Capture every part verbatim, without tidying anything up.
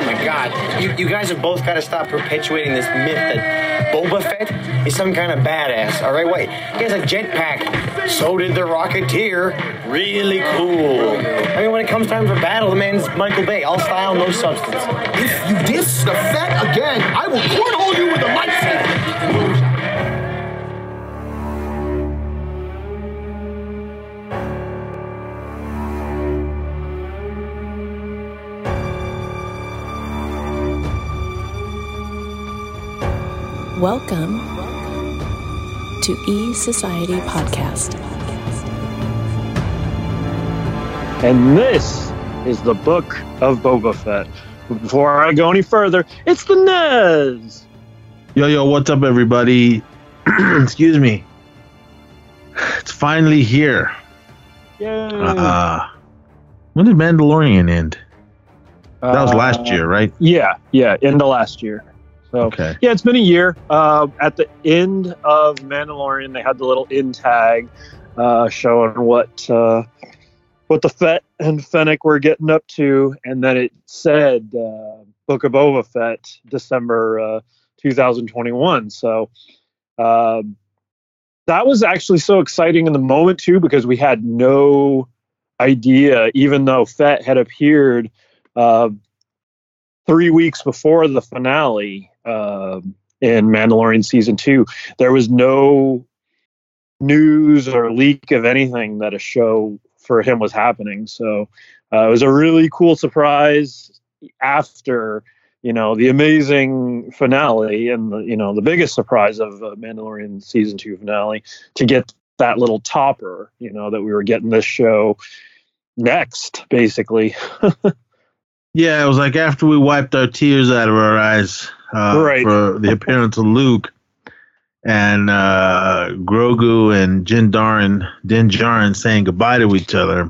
my God. You, you guys have both got to stop perpetuating this myth that Boba Fett is some kind of badass, all right? Wait, he has a jetpack. So did the Rocketeer. Really cool. I mean, when it comes time for battle, the man's Michael Bay. All style, no substance. If you diss the Fett again, I will cornhole you with a lightsaber. Welcome to E Society Podcast. And this is the Book of Boba Fett. But before I go any further, it's the Nez. Yo, yo, what's up, everybody? Excuse me. It's finally here. Yay. Uh, when did Mandalorian end? That was last Uh, year, right? Yeah, yeah, end of last year. So, Okay. yeah, it's been a year. Uh, at the end of Mandalorian, they had the little end tag uh, showing what uh, what the Fett and Fennec were getting up to, and then it said uh, Book of Boba Fett, December uh, two thousand twenty-one. So uh, that was actually so exciting in the moment too, because we had no idea, even though Fett had appeared uh, three weeks before the finale. Uh, in Mandalorian season two, there was no news or leak of anything that a show for him was happening. So uh, it was a really cool surprise after, you know, the amazing finale and the, you know, the biggest surprise of uh, Mandalorian season two finale to get that little topper, you know, that we were getting this show next, basically. Yeah, it was like after we wiped our tears out of our eyes uh, Right. for the appearance of Luke and uh, Grogu and Din Djarin, Din Djarin saying goodbye to each other.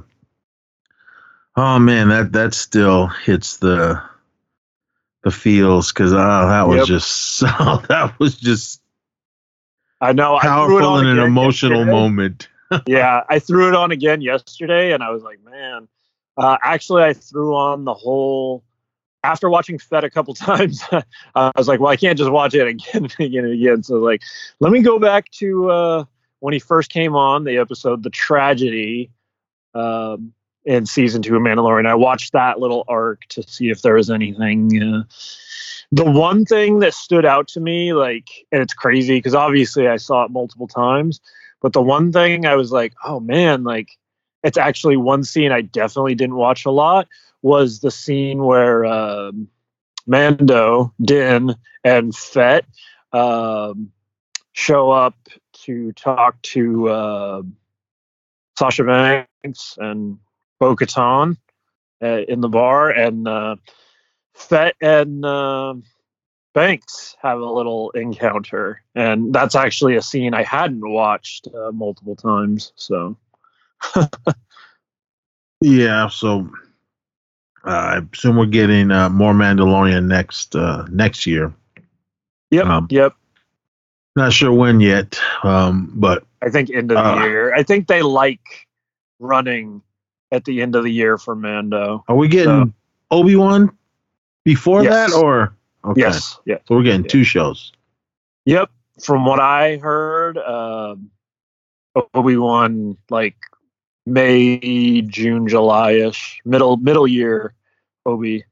Oh man, that that still hits the the feels because oh, that was Yep. just so that was just I know. I threw it powerful on in an again emotional yesterday. moment. Yeah, I threw it on again yesterday, and I was like, man. Uh, actually, I threw on the whole. After watching Fett a couple times, I was like, well, I can't just watch it again, again, and again. So, like, let me go back to uh, when he first came on the episode, The Tragedy, um, in season two of Mandalorian. I watched that little arc to see if there was anything. Uh, the one thing that stood out to me, like, and it's crazy because obviously I saw it multiple times, but the one thing I was like, oh man, like, it's actually one scene I definitely didn't watch a lot was the scene where um, Mando, Din, and Fett um, show up to talk to uh, Sasha Banks and Bo-Katan uh, in the bar, and uh, Fett and uh, Banks have a little encounter, and that's actually a scene I hadn't watched uh, multiple times, so... Yeah, so uh, I assume we're getting uh, more Mandalorian next uh, next year. Yep, Um, yep. Not sure when yet, um, but I think end of the uh, year. I think they like running at the end of the year for Mando. are we getting So- Obi-Wan before Yes. that, or okay? Yes, yeah, So we're getting Yeah. two shows. yep. From what I heard, um, Obi-Wan like May, June, July-ish, middle middle year. Obi.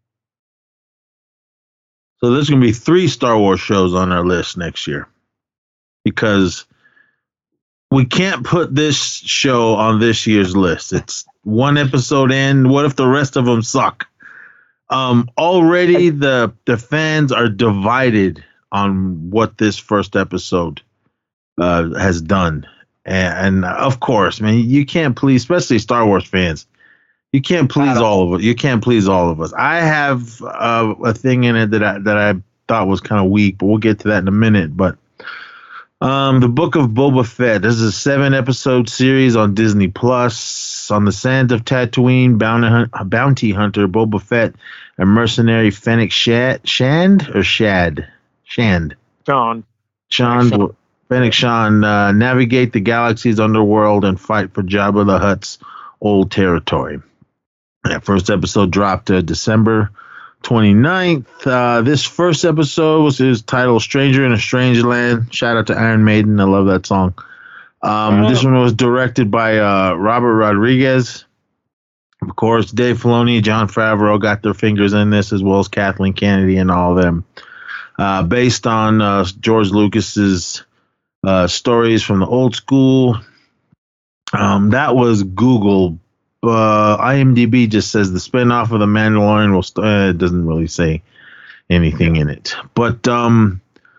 So there's going to be three Star Wars shows on our list next year because we can't put this show on this year's list. It's one episode in. What if the rest of them suck? Um, already the the fans are divided on what this first episode uh, has done. And, and of course, man, you can't please, especially Star Wars fans. You can't please all of us. You can't please all of us. I have uh, a thing in it that I that I thought was kind of weak, but we'll get to that in a minute. But um, the Book of Boba Fett. This is a seven-episode series on Disney Plus. On the sands of Tatooine, bounty, hunt, bounty hunter Boba Fett and mercenary Fennec Shand, Shand or Shad, Shand, Sean. Sean, Sean. Fennec Shand uh, navigate the galaxy's underworld and fight for Jabba the Hutt's old territory. That first episode dropped uh, December twenty-ninth. Uh, this first episode was his title, Stranger in a Strange Land. Shout out to Iron Maiden. I love that song. Um, Oh. This one was directed by uh, Robert Rodriguez. Of course, Dave Filoni, Jon Favreau got their fingers in this, as well as Kathleen Kennedy and all of them. Uh, based on uh, George Lucas's uh, stories from the old school. Um, that was Google. Uh, IMDb just says the spinoff of The Mandalorian will. St- uh, it doesn't really say anything in it. But um,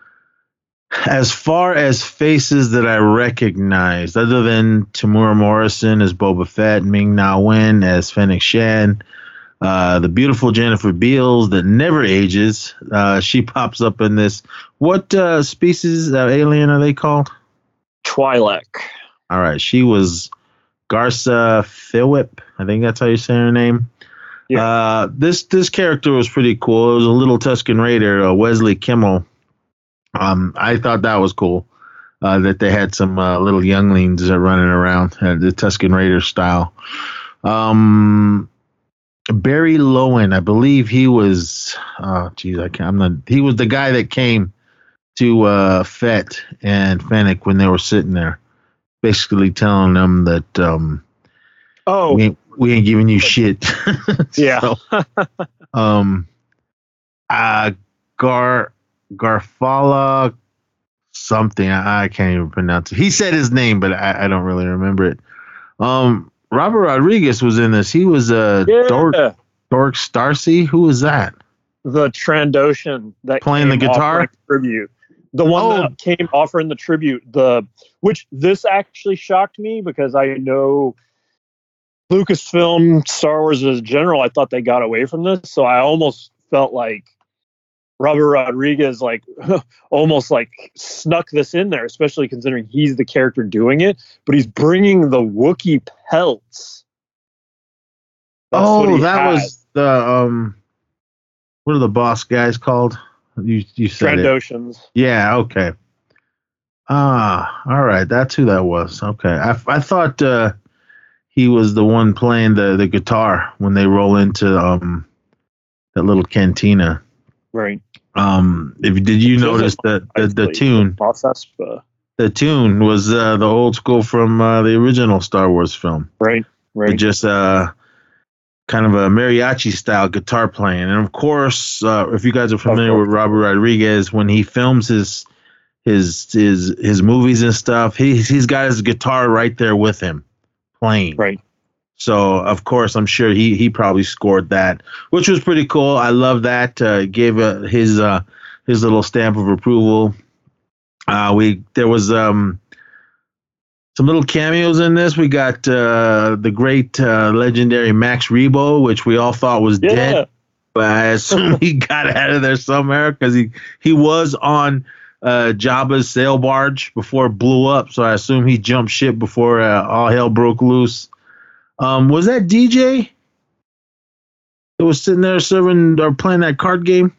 as far as faces that I recognized, other than Tamura Morrison as Boba Fett, Ming-Na Wen as Fennec Shan, uh, the beautiful Jennifer Beals that never ages, uh, she pops up in this. What uh, species of alien are they called? Twi'lek. All right, she was Garza Philip. I think that's how you say her name. Yeah. Uh, this this character was pretty cool. It was a little Tusken Raider, uh, Wesley Kimmel. Um, I thought that was cool uh, that they had some uh, little younglings uh, running around, uh, the Tusken Raider style. Um, Barry Lowen, I believe he was. Oh, geez, I can't. I'm not. He was the guy that came to uh, Fett and Fennec when they were sitting there, basically telling them that um, Oh, we ain't, we ain't giving you shit. yeah. So, um, uh, Gar Garfala something. I, I can't even pronounce it. He said his name, but I, I don't really remember it. Um, Robert Rodriguez was in this. He was uh, yeah. Dork Dork Starcy. Who was that? The Trandoshan that Playing the came guitar? offering tribute. The one Oh. that came offering the tribute. The which this actually shocked me because I know Lucasfilm, Star Wars as general. I thought they got away from this, so I almost felt like Robert Rodriguez like almost like snuck this in there, especially considering he's the character doing it. But he's bringing the Wookiee pelts. That's what Oh, he that had. was the um. What are the boss guys called? You you said it. Trandoshans. Yeah. Okay. Ah. All right. That's who that was. Okay. I I thought uh, he was the one playing the the guitar when they roll into um that little cantina. Right. Um. If did you notice that the, the tune Process, but the tune was uh, the old school from uh, the original Star Wars film. right, right. It just uh kind of a mariachi style guitar playing. And of course, uh, if you guys are familiar with Robert Rodriguez, when he films his his his his movies and stuff, he he's got his guitar right there with him playing. Right. So of course, I'm sure he he probably scored that, which was pretty cool. I love that. Uh, gave uh, his uh, his little stamp of approval. Uh, we there was um. Some little cameos in this. We got uh, the great uh, legendary Max Rebo, which we all thought was Yeah. dead, but I assume he got out of there somewhere because he, he was on uh, Jabba's sail barge before it blew up. So I assume he jumped ship before uh, all hell broke loose. Um, was that D J that was sitting there serving or playing that card game?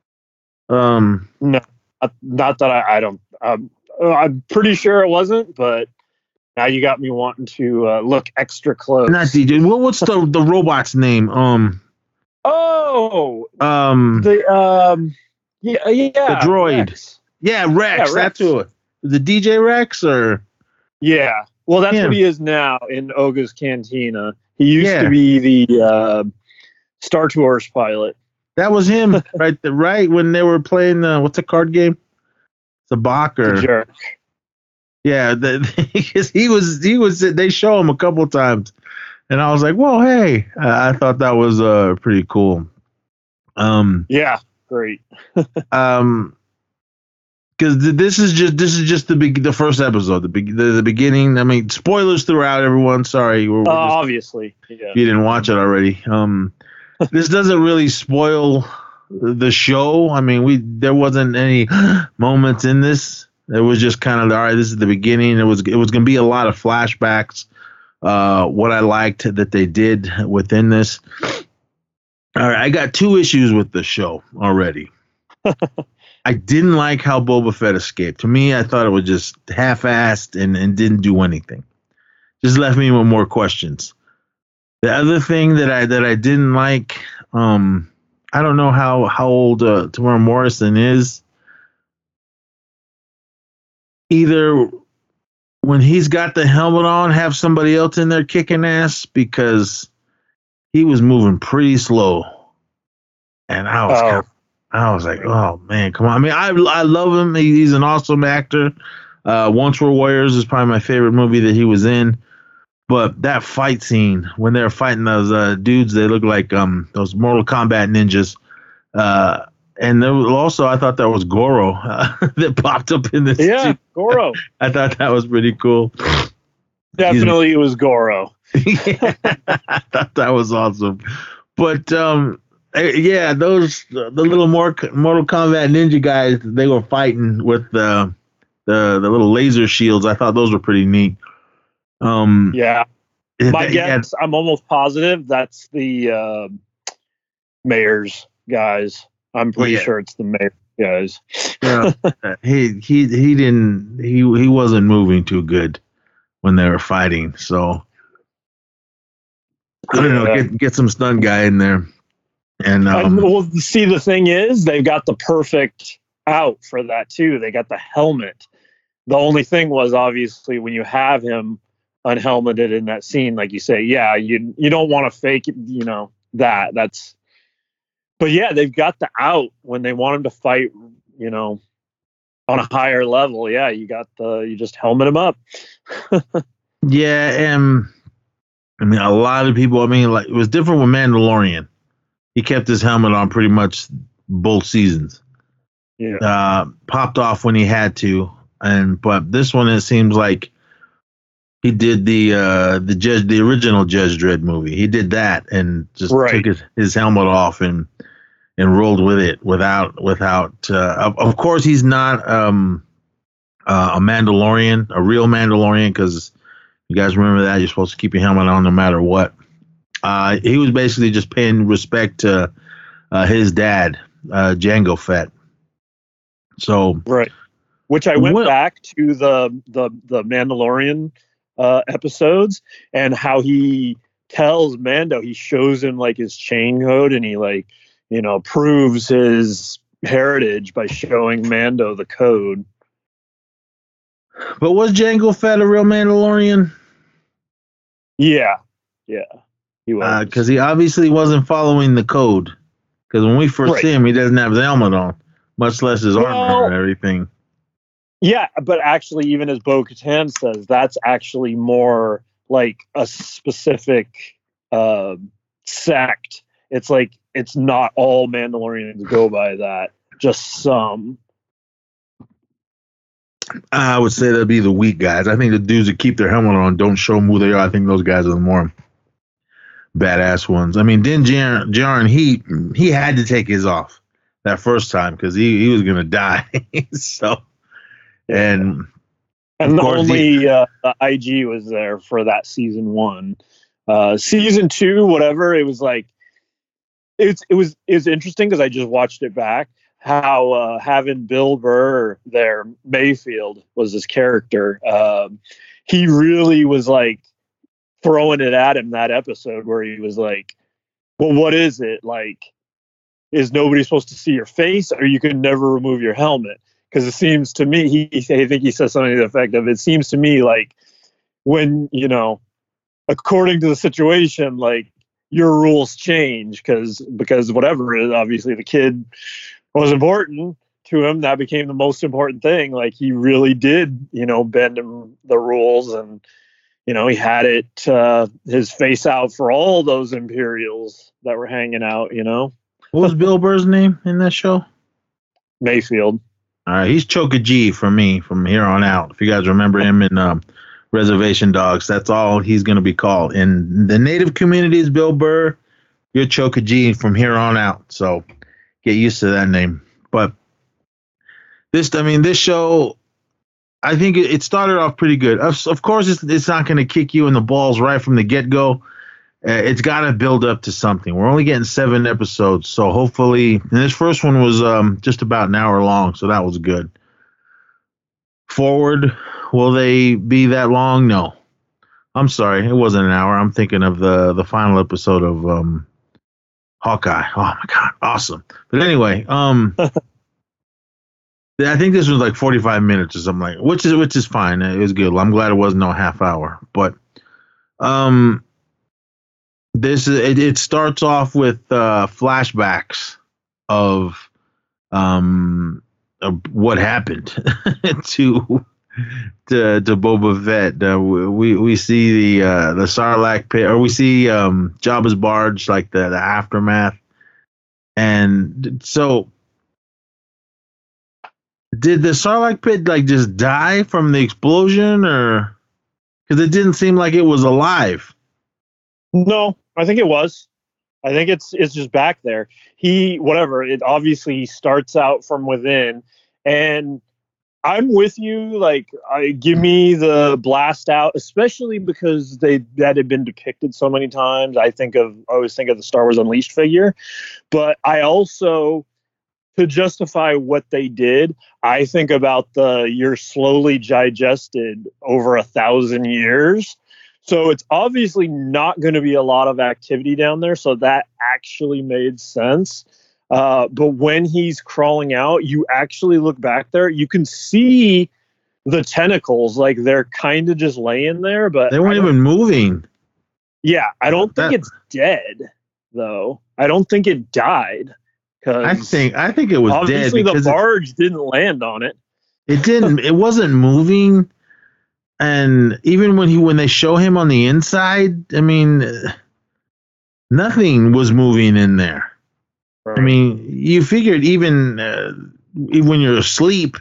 Um, No, not- not that I, I don't. Um, I'm pretty sure it wasn't, but now you got me wanting to uh, look extra close. not D J. What, what's the the robot's name? Um, Oh, um. the um, yeah, yeah, The droid. Rex. Yeah, Rex. Yeah, Rex. That's who it. The D J Rex, or Yeah, well, that's Yeah. what he is now in Oga's Cantina. He used Yeah. to be the uh, Star Tours pilot. that was him, right? The, right when they were playing. Uh, what's a card game? The Bach, The or jerk. yeah, the, he was. He was. They show him a couple times, and I was like, "Whoa, hey!" I, I thought that was uh pretty cool. Um, Yeah, great. um, because this is just this is just the big the first episode, the big the, the beginning. I mean, spoilers throughout, everyone. Sorry, we're, we're Uh, just obviously, yeah. if you didn't watch it already. Um, this doesn't really spoil the show. I mean, we there wasn't any moments in this. It was just kind of all right. This is the beginning. It was it was going to be a lot of flashbacks. Uh, what I liked that they did within this. All right, I got two issues with the show already. I didn't like how Boba Fett escaped. To me, I thought it was just half-assed and, and didn't do anything. Just left me with more questions. The other thing that I that I didn't like, um, I don't know how how old uh, Tamara Morrison is. Either when he's got the helmet on, have somebody else in there kicking ass, because he was moving pretty slow, and I was Oh. kind of, I was like, oh man, come on. I mean, I I love him. He, he's an awesome actor. Uh, Once Were Warriors is probably my favorite movie that he was in. But that fight scene when they're fighting those uh, dudes, they look like um those Mortal Kombat ninjas. Uh, and there was also, I thought that was Goro uh, that popped up in this. Yeah, too. Goro. I thought that was pretty cool. Definitely it was Goro. Yeah, I thought that was awesome. But um, eh, yeah, those the little more Mortal Kombat ninja guys, they were fighting with the the the little laser shields. I thought those were pretty neat. Um, Yeah. My they- guess, I'm almost positive that's the uh, mayor's guys. I'm pretty Yeah. sure it's the mayor guys. yeah, he he he didn't he he wasn't moving too good when they were fighting. So I don't know. Yeah. Get get some stun guy in there, and And, um, well, see, the thing is, they've got the perfect out for that too. They got the helmet. The only thing was, obviously, when you have him unhelmeted in that scene, like you say, yeah, you you don't want to fake it, you know, that. That's. But yeah, they've got the out when they want him to fight, you know, on a higher level. Yeah, you got the you just helmet him up. yeah, and I mean a lot of people. I mean, like it was different with Mandalorian. He kept his helmet on pretty much both seasons. Yeah. Uh, popped off when he had to, and but this one it seems like he did the uh, the Judge the original Judge Dredd movie. He did that and just Right. took his, his helmet off and and rolled with it without without. Uh, of, of course, he's not um, uh, a Mandalorian, a real Mandalorian, because you guys remember that you're supposed to keep your helmet on no matter what. Uh, he was basically just paying respect to uh, his dad, uh, Jango Fett. So Right. Which I went Well- back to the the the Mandalorian uh, episodes and how he tells Mando, he shows him like his chain code, and he like, you know, proves his heritage by showing Mando the code. But was Jango Fett a real Mandalorian? Yeah. Yeah. He was. Because he obviously wasn't following the code. Because when we first Right. see him, he doesn't have his helmet on, much less his Well- armor and everything. Yeah, but actually, even as Bo-Katan says, that's actually more like a specific uh, sect. It's like it's not all Mandalorians go by that, just some. I would say that'd be the weak guys. I think the dudes that keep their helmet on don't show them who they are. I think those guys are the more badass ones. I mean, Din Djar- Djarin, he he had to take his off that first time because he, he was gonna die. So, and And Of the course, only uh, the I G was there for that season one. Uh, season two, whatever, it was like it's it was it was interesting because I just watched it back. How uh, having Bill Burr there, Mayfield was his character. Um, he really was like throwing it at him that episode where he was like, "Well, what is it like? Is nobody supposed to see your face, or you can never remove your helmet?" Because it seems to me, he, I think he says something to the effect of, it seems to me like when, you know, according to the situation, like your rules change because, because whatever, obviously the kid was important to him. That became the most important thing. Like he really did, you know, bend him the rules, and, you know, he had it, uh, his face out for all those Imperials that were hanging out, you know, what was Bill Burr's name in that show? Mayfield. All right, he's Choka G for me from here on out. If you guys remember him in um, Reservation Dogs, that's all he's going to be called. In the native communities, Bill Burr, you're Choka G from here on out. So get used to that name. But this, I mean, this show, I think it, it started off pretty good. Of, of course, it's, it's not going to kick you in the balls right from the get-go. Uh, it's got to build up to something. We're only getting seven episodes, so hopefully, and this first one was um, just about an hour long, so that was good. Forward, will they be that long? No. I'm sorry, it wasn't an hour. I'm thinking of the the final episode of um Hawkeye. Oh my God, awesome. But anyway, um, I think this was like forty-five minutes or something like, which is which is fine. It was good. I'm glad it wasn't no half hour. But um, this it, it starts off with uh, flashbacks of um of what happened to. To, to Boba Fett, uh, we we see the uh, the Sarlacc pit, or we see um, Jabba's barge, like the, the aftermath. And so, did the Sarlacc pit like just die from the explosion, or because it didn't seem like it was alive? No, I think it was. I think it's it's just back there. He whatever. It obviously starts out from within, and I'm with you. Like, I give me the blast out, especially because they that had been depicted so many times. I think of I always think of the Star Wars Unleashed figure, but I also, to justify what they did, I think about the you're slowly digested over a thousand years. So it's obviously not going to be a lot of activity down there. So that actually made sense. Uh, but when he's crawling out, you actually look back there. You can see the tentacles, like they're kind of just laying there, but they weren't even moving. Yeah, I don't think That- it's dead, though. I don't think it died. I think I think it was dead obviously the because it- barge didn't land on it. It didn't. It wasn't moving, and even when he when they show him on the inside, I mean, uh, nothing was moving in there. I mean, you figured even uh, even when you're asleep,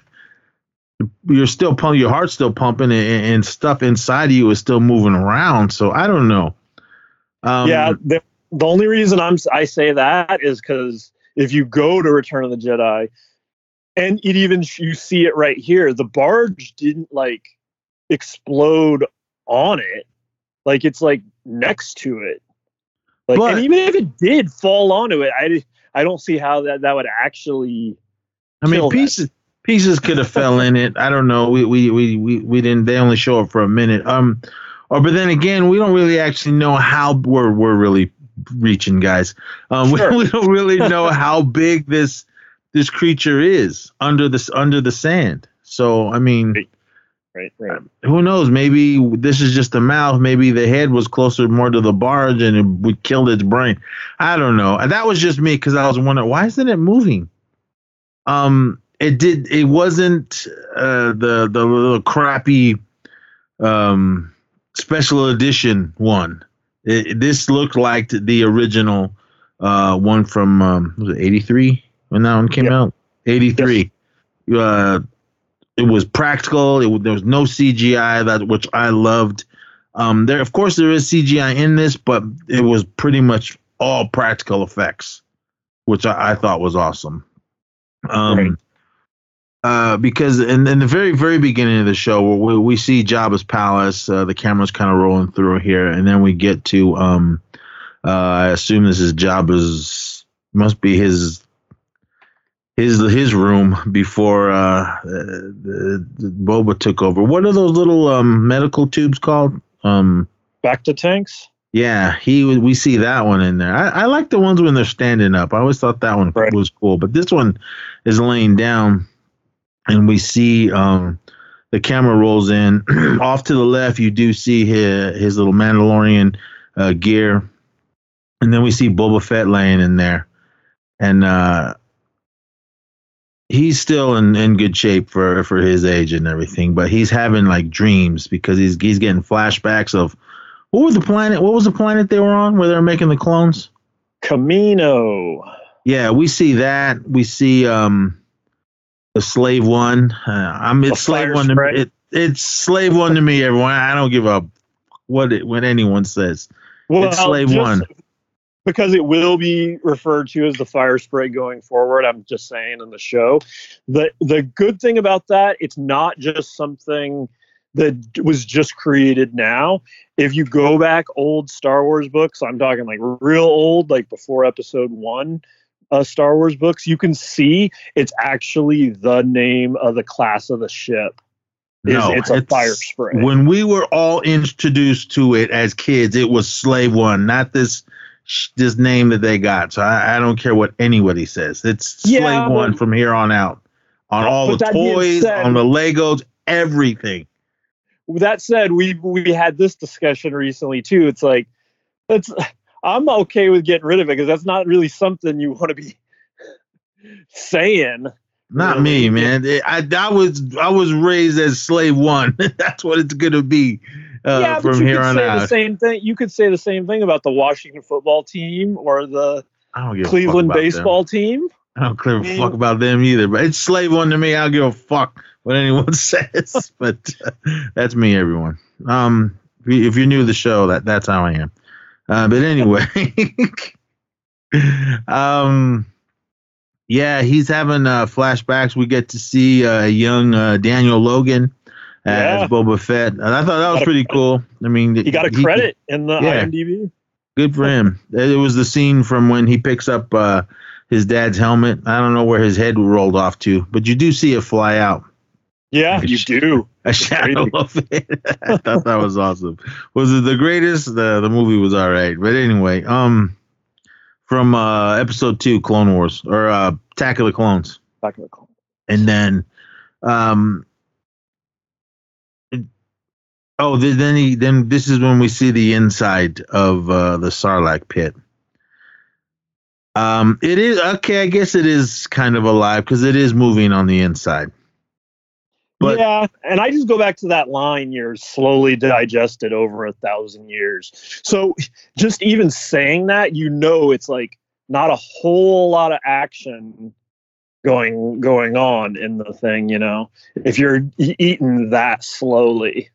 you're still pumping, your heart's still pumping, and, and stuff inside of you is still moving around. So I don't know. Um, yeah, the, the only reason I'm I say that is because if you go to Return of the Jedi, and it even you see it right here, the barge didn't like explode on it, like it's like next to it. Like, But- and even if it did fall onto it, I I don't see how that that would actually. I mean, kill that. pieces pieces could have fell in it. I don't know. We, we we we we didn't. They only show up for a minute. Um, or but then again, we don't really actually know how we're we're really reaching, guys. Um, Sure. we, we don't really know how big this this creature is under this under the sand. So I mean, Right, right. who knows? Maybe this is just the mouth. Maybe the head was closer more to the barge, and it, we killed its brain. I don't know. And that was just me because I was wondering why isn't it moving. Um, it did. It wasn't uh, the the little crappy um, special edition one. It, this looked like the original uh, one from um, was it eighty-three when that one came Yep. out? eighty-three. Uh, it was practical. It, there was no C G I, that which I loved. Um, there, of course, there is C G I in this, but it was pretty much all practical effects, which I, I thought was awesome. Um, Right. uh, because in, in the very, very beginning of the show, we, we see Jabba's palace. Uh, the camera's kind of rolling through here, and then we get to. Um, uh, I assume this is Jabba's. Must be his. His his room before uh, the, the Boba took over. What are those little um, medical tubes called? Um, Back to tanks. yeah, he we see that one in there. I, I like the ones when they're standing up. I always thought that one Right. was cool, but this one is laying down, and we see um, the camera rolls in. Off to the left, you do see his, his little Mandalorian uh, gear, and then we see Boba Fett laying in there, and uh, he's still in, in good shape for, for his age and everything, but he's having like dreams because he's he's getting flashbacks of what was the planet? What was the planet they were on where they were making the clones? Camino. Yeah, we see that. We see um the Slave One. Uh, I'm it's The Slave fire One to spray. me. It, it's Slave One to me. Everyone, I don't give a what it, what anyone says. Well, It's Slave just One. Because it will be referred to as the fire spray going forward. I'm just saying in the show. The the good thing about that, it's not just something that was just created now. If you go back old Star Wars books, I'm talking like real old, like before episode one uh, Star Wars books, you can see it's actually the name of the class of the ship. Is No, it's a fire spray. When we were all introduced to it as kids, it was Slave One, not this this name that they got. So I, I don't care what anybody says. It's Slave Yeah, but- One from here on out. On all But the that being toys, said- on the Legos, everything. With that said, we we had this discussion recently too. It's like, that's I'm okay with getting rid of it because that's not really something you want to be saying. Not Really? me, man. I, I was I was raised as Slave One. That's what it's gonna be uh, yeah, but from you here could on say the out. same thing. You could say the same thing about the Washington football team or the I don't give Cleveland a fuck about baseball team. Them. I don't give a I mean- fuck about them either. But it's Slave One to me. I don't give a fuck what anyone says. But uh, that's me, everyone. Um, if you- if you're new to the show, that that's how I am. Uh, but anyway, um. Yeah, he's having uh, flashbacks. We get to see uh, young uh, Daniel Logan uh, Yeah. as Boba Fett. And I thought that was Got a- pretty cool. I mean, He got a credit in the yeah. IMDb. Good for him. It was the scene from when he picks up uh, his dad's helmet. I don't know where his head rolled off to, but you do see it fly out. Yeah, you do. A shadow crazy. of it. I thought that was awesome. Was it the greatest? The the movie was all right. But anyway, um, from uh, episode two, Clone Wars, or uh, Attack of the Clones. Back in the call. And then, um, it- oh, th- then he, then this is when we see the inside of uh, the Sarlacc pit. Um, it is okay. I guess it is kind of alive because it is moving on the inside. But- yeah, and I just go back to that line, you're slowly digested over a thousand years. So just even saying that, you know, it's like not a whole lot of action going going on in the thing, you know, if you're e- eating that slowly.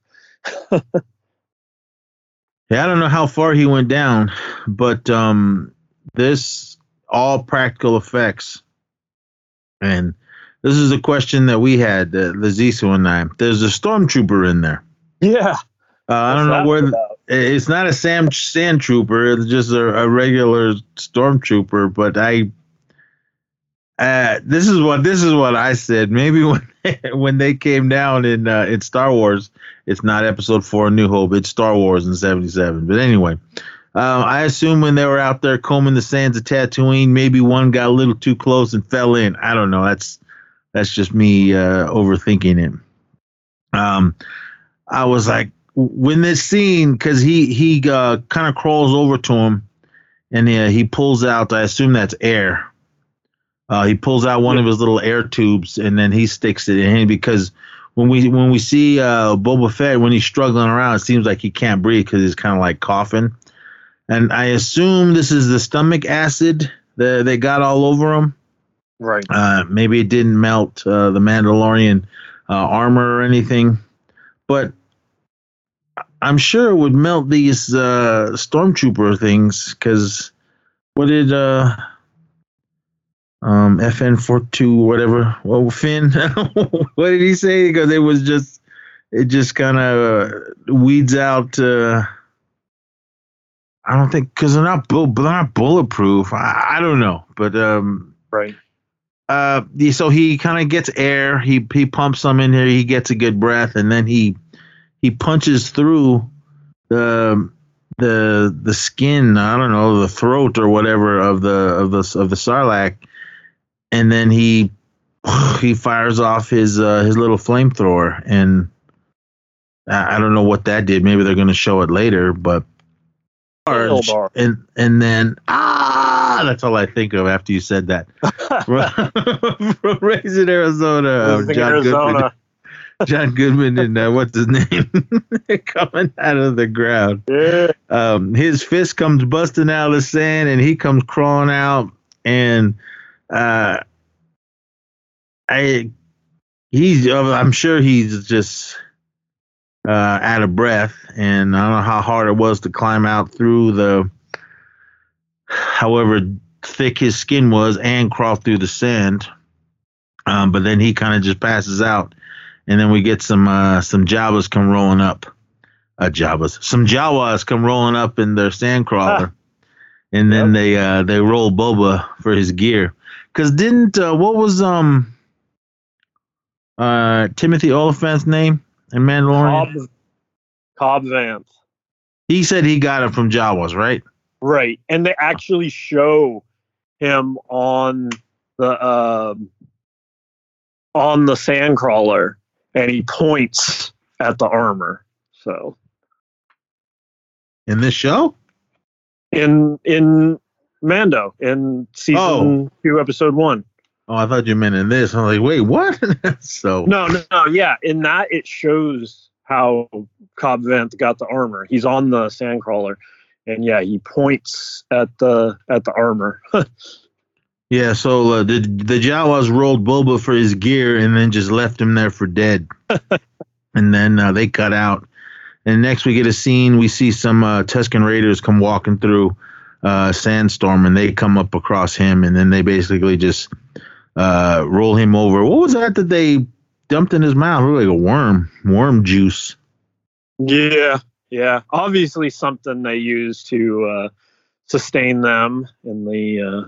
Yeah, I don't know how far he went down, but um, this all practical effects. And this is a question that we had, uh, Laziso and I. There's a stormtrooper in there. Yeah. Uh, I don't know where. The, it's not a Sam Sand Trooper. It's just a, a regular stormtrooper. But I, uh, this is what this is what I said. Maybe when when they came down in uh, in Star Wars, it's not Episode Four, New Hope. It's Star Wars in seventy-seven. But anyway, uh, I assume when they were out there combing the sands of Tatooine, maybe one got a little too close and fell in. I don't know. That's that's just me uh, overthinking it. Um, I was like, when this scene, because he he uh, kind of crawls over to him, and uh, he pulls out. I assume that's air. Uh, he pulls out one of his little air tubes, and then he sticks it in. Because when we when we see uh, Boba Fett when he's struggling around, it seems like he can't breathe because he's kind of like coughing. And I assume this is the stomach acid that they got all over him. Right. Uh, maybe it didn't melt uh, the Mandalorian uh, armor or anything, but I'm sure it would melt these uh, stormtrooper things. Because what did uh, um, F N forty-two whatever? Well, Finn, what did he say? Because it was just it just kind of weeds out. Uh, I don't think because they're not bull, they're not bulletproof. I, I don't know, but um, Right. uh, the- so he kind of gets air. He he pumps some in here. He gets a good breath, and then he he punches through the the the skin. I don't know, the throat or whatever of the of the of the Sarlacc, and then he he fires off his uh, his little flamethrower, and I, I don't know what that did. Maybe they're going to show it later, but. Nail bar. And and then ah, that's all I think of after you said that. From Raising Arizona, Raising John Arizona. Goodman, John Goodman, and uh, what's his name coming out of the ground. Yeah. Um, his fist comes busting out of the sand, and he comes crawling out, and uh, I he's I'm sure he's just. Uh, out of breath, and I don't know how hard it was to climb out through the, however thick his skin was, and crawl through the sand. Um, but then he kind of just passes out, and then we get some uh, some Jawas come rolling up, uh, Jawas, some Jawas come rolling up in their sand crawler, and then Yep. they uh, they roll Boba for his gear. Cause didn't uh, what was um uh Timothy Oliphant's name? And Mandalorian, Cobb, Cobb Vance. he said he got it from Jawas, right? Right, and they actually show him on the um on the Sandcrawler, and he points at the armor. So In this show? in in Mando in season Oh. two, episode one. Oh, I thought you meant in this. I'm like, wait, what? so No, no, no, yeah. In that, it shows how Cobb Vanth got the armor. He's on the Sandcrawler, and yeah, he points at the at the armor. yeah, so uh, the the Jawas rolled Boba for his gear and then just left him there for dead. and then uh, they cut out. And next we get a scene. We see some uh, Tusken Raiders come walking through uh, Sandstorm, and they come up across him, and then they basically just uh, roll him over. What was that that they dumped in his mouth? It looked like a worm, worm juice. Yeah, yeah. Obviously, something they use to uh, sustain them in the uh,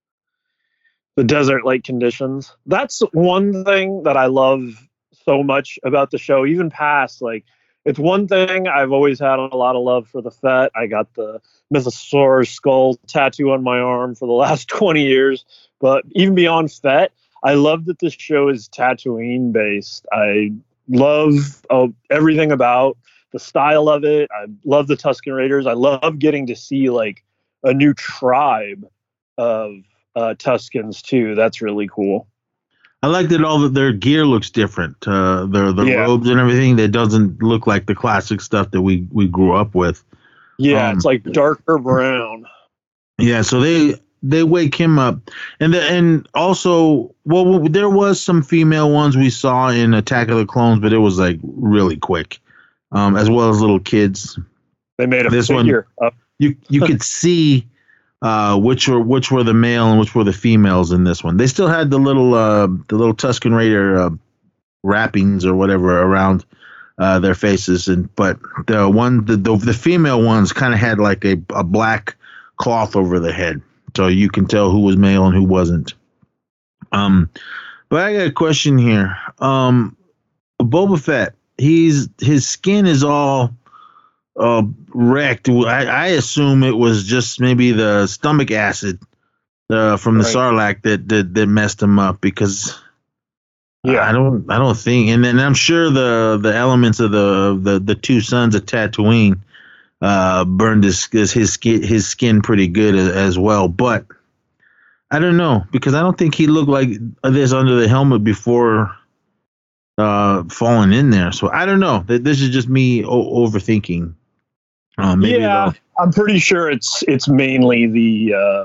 the desert-like conditions. That's one thing that I love so much about the show. Even past, like, it's one thing I've always had a lot of love for the Fett. I got the Mythosaur's skull tattoo on my arm for the last twenty years. But even beyond Fett, I love that this show is Tatooine based. I love uh, everything about the style of it. I love the Tusken Raiders. I love getting to see like a new tribe of uh, Tuskens too. That's really cool. I like that all that their gear looks different. Uh, their the Yeah. robes and everything. That doesn't look like the classic stuff that we we grew up with. Yeah, Um, it's like darker brown. Yeah, so they they wake him up, and the, and also, well, there was some female ones we saw in Attack of the Clones, but it was like really quick, um, as well as little kids. They made a This one- figure up. You you could see uh, which were which were the male and which were the females in this one. They still had the little uh, the little Tusken Raider uh, wrappings or whatever around uh, their faces, and but the one the the, the female ones kind of had like a, a black cloth over the head, so you can tell who was male and who wasn't. Um, but I got a question here. Um, Boba Fett, he's his skin is all uh, wrecked. I, I assume it was just maybe the stomach acid uh, from the Right. Sarlacc that, that that messed him up, because Yeah. I don't I don't think, and then I'm sure the the elements of the the, the two sons of Tatooine uh, burned his his skin his skin pretty good as, as well. But I don't know, because I don't think he looked like this under the helmet before uh, falling in there. So I don't know. Th- This is just me o- overthinking. Uh, maybe yeah, they'll- I'm pretty sure it's it's mainly the uh,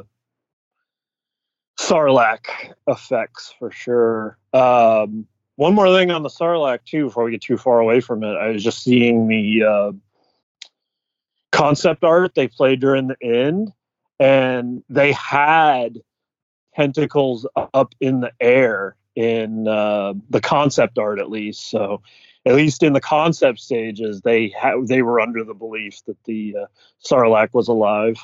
Sarlacc effects for sure. Um, one more thing on the Sarlacc too, before we get too far away from it. I was just seeing the uh, concept art they played during the end, and they had tentacles up in the air in uh, the concept art, at least. So, at least in the concept stages, they ha- they were under the belief that the uh, Sarlacc was alive.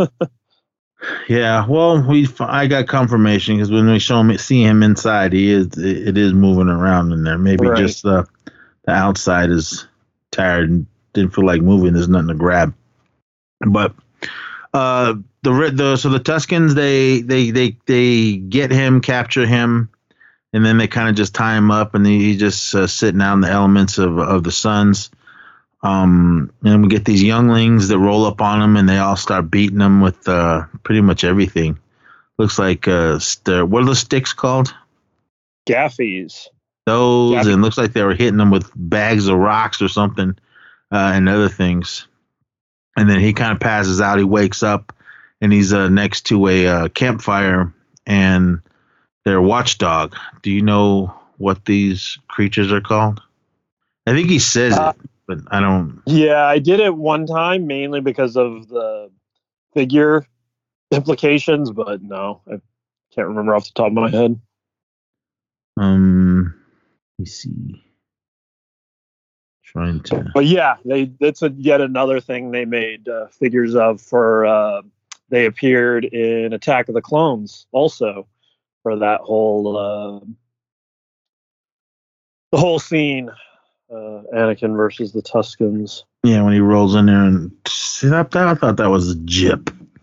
Yeah, well, we I got confirmation, because when we show him see him inside, he is it is moving around in there. Maybe Right. just the the outside is tired and didn't feel like moving. There's nothing to grab. But uh, the re- the so the Tuskens they they they they get him, capture him, and then they kind of just tie him up, and he's just uh, sitting out in the elements of of the suns. Um, and we get these younglings that roll up on him, and they all start beating him with uh, pretty much everything. Looks like uh, st- what are the sticks called? Gaffies. Those, Gaffy. and looks like they were hitting him with bags of rocks or something, uh, and other things. And then he kind of passes out. He wakes up, and he's uh, next to a uh, campfire, and their watchdog. Do you know what these creatures are called? I think he says Uh, it, but I don't. Yeah, I did it one time mainly because of the figure implications, but no, I can't remember off the top of my head. Um, let me see. Trying to. But yeah, they that's a, yet another thing they made uh, figures of for. Uh, they appeared in Attack of the Clones also for that whole uh, the whole scene, uh, Anakin versus the Tuskens. Yeah, when he rolls in there and see that, that I thought that was a jip.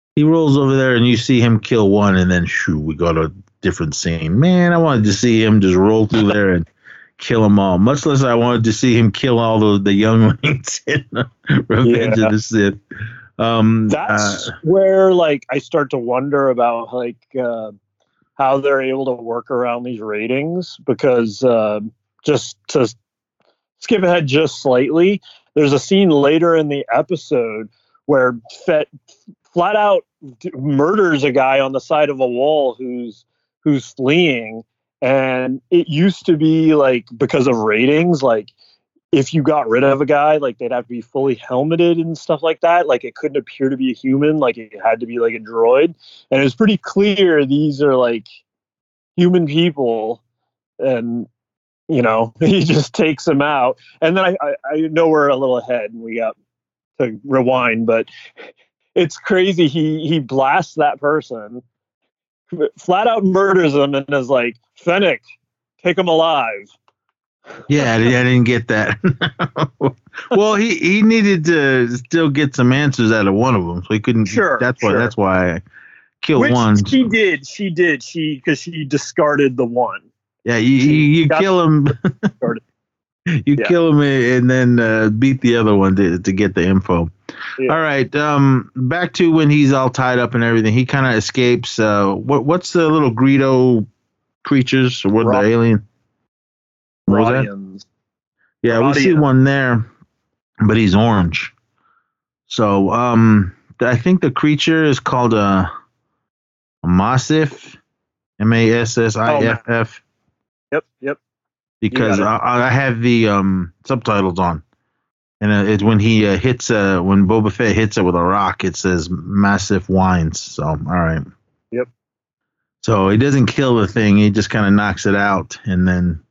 He rolls over there, and you see him kill one, and then shoo, we go to a different scene. Man, I wanted to see him just roll through there and kill them all. Much less I wanted to see him kill all the, the younglings in Revenge Yeah. of the Sith. Um, That's uh, where like I start to wonder about like uh, how they're able to work around these ratings, because uh, just to skip ahead just slightly, there's a scene later in the episode where Fett flat out d- murders a guy on the side of a wall who's who's fleeing, and it used to be like, because of ratings, like if you got rid of a guy, like they'd have to be fully helmeted and stuff like that. Like it couldn't appear to be a human, like it had to be like a droid. And it was pretty clear these are like human people, and you know, he just takes them out. And then I, I, I know we're a little ahead and we got to rewind, but it's crazy. He he blasts that person, flat out murders them, and is like, Fennec, take him alive. yeah, I didn't get that. Well, he, he needed to still get some answers out of one of them, so he couldn't. Sure, That's why. sure. That's why I killed Which one. she did. She did. She because she discarded the one. Yeah, you you, you Got- kill him. Started. You Yeah. kill him and then uh, beat the other one to to get the info. Yeah. All right, um, back to when he's all tied up and everything. He kind of escapes. Uh, what what's the little Greedo creatures or what Rod- the alien? What was that? Rodians. Yeah, we see Rodian. one there, but he's orange. So um, I think the creature is called a, a Massif, M A S S I F F, Yep. Yep. because You I, got I have the um, subtitles on. And uh, it's when he uh, hits, uh, when Boba Fett hits it with a rock, it says Massive Wines. So, all right. Yep. So he doesn't kill the thing. He just kind of knocks it out. And then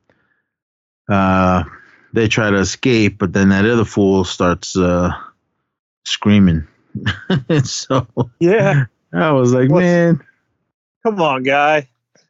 uh, they try to escape. But then that other fool starts uh, screaming. So Yeah. I was like, What's- man. Come on, guy.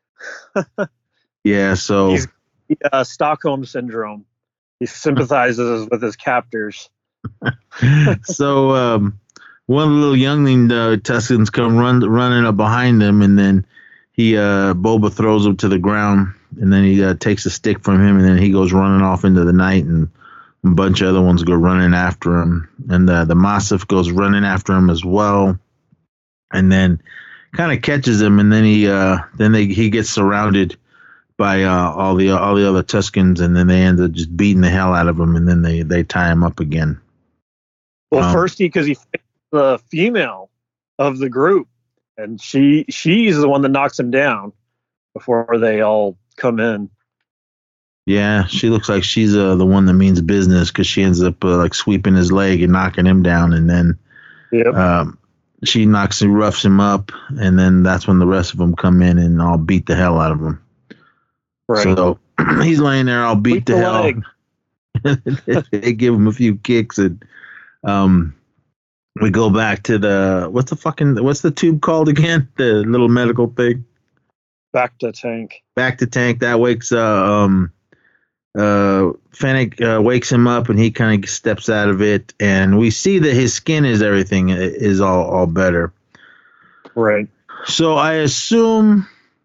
Yeah. So He's uh, Stockholm syndrome. He sympathizes with his captors. so um, one of the little youngling uh, Tuscans come run running up behind him, and then he uh, Boba throws him to the ground, and then he uh, takes a stick from him, and then he goes running off into the night, and a bunch of other ones go running after him, and uh, the Massif goes running after him as well, and then kind of catches him, and then he uh, then they he gets surrounded by uh, all the all the other Tuscans, and then they end up just beating the hell out of him, and then they they tie him up again. Well, Um, first he because he fights the female of the group, and she she's the one that knocks him down before they all come in. Yeah, she looks like she's uh, the one that means business because she ends up uh, like sweeping his leg and knocking him down, and then Yep. um, she knocks and roughs him up, and then that's when the rest of them come in and all beat the hell out of him. Right. So he's laying there all beat Weak to the hell. leg. They give him a few kicks, and um, we go back to the what's the fucking what's the tube called again? The little medical thing. Back to tank. Back to tank. That wakes uh, um uh Fennec uh, wakes him up, and he kind of steps out of it, and we see that his skin is everything is all all better. Right. So I assume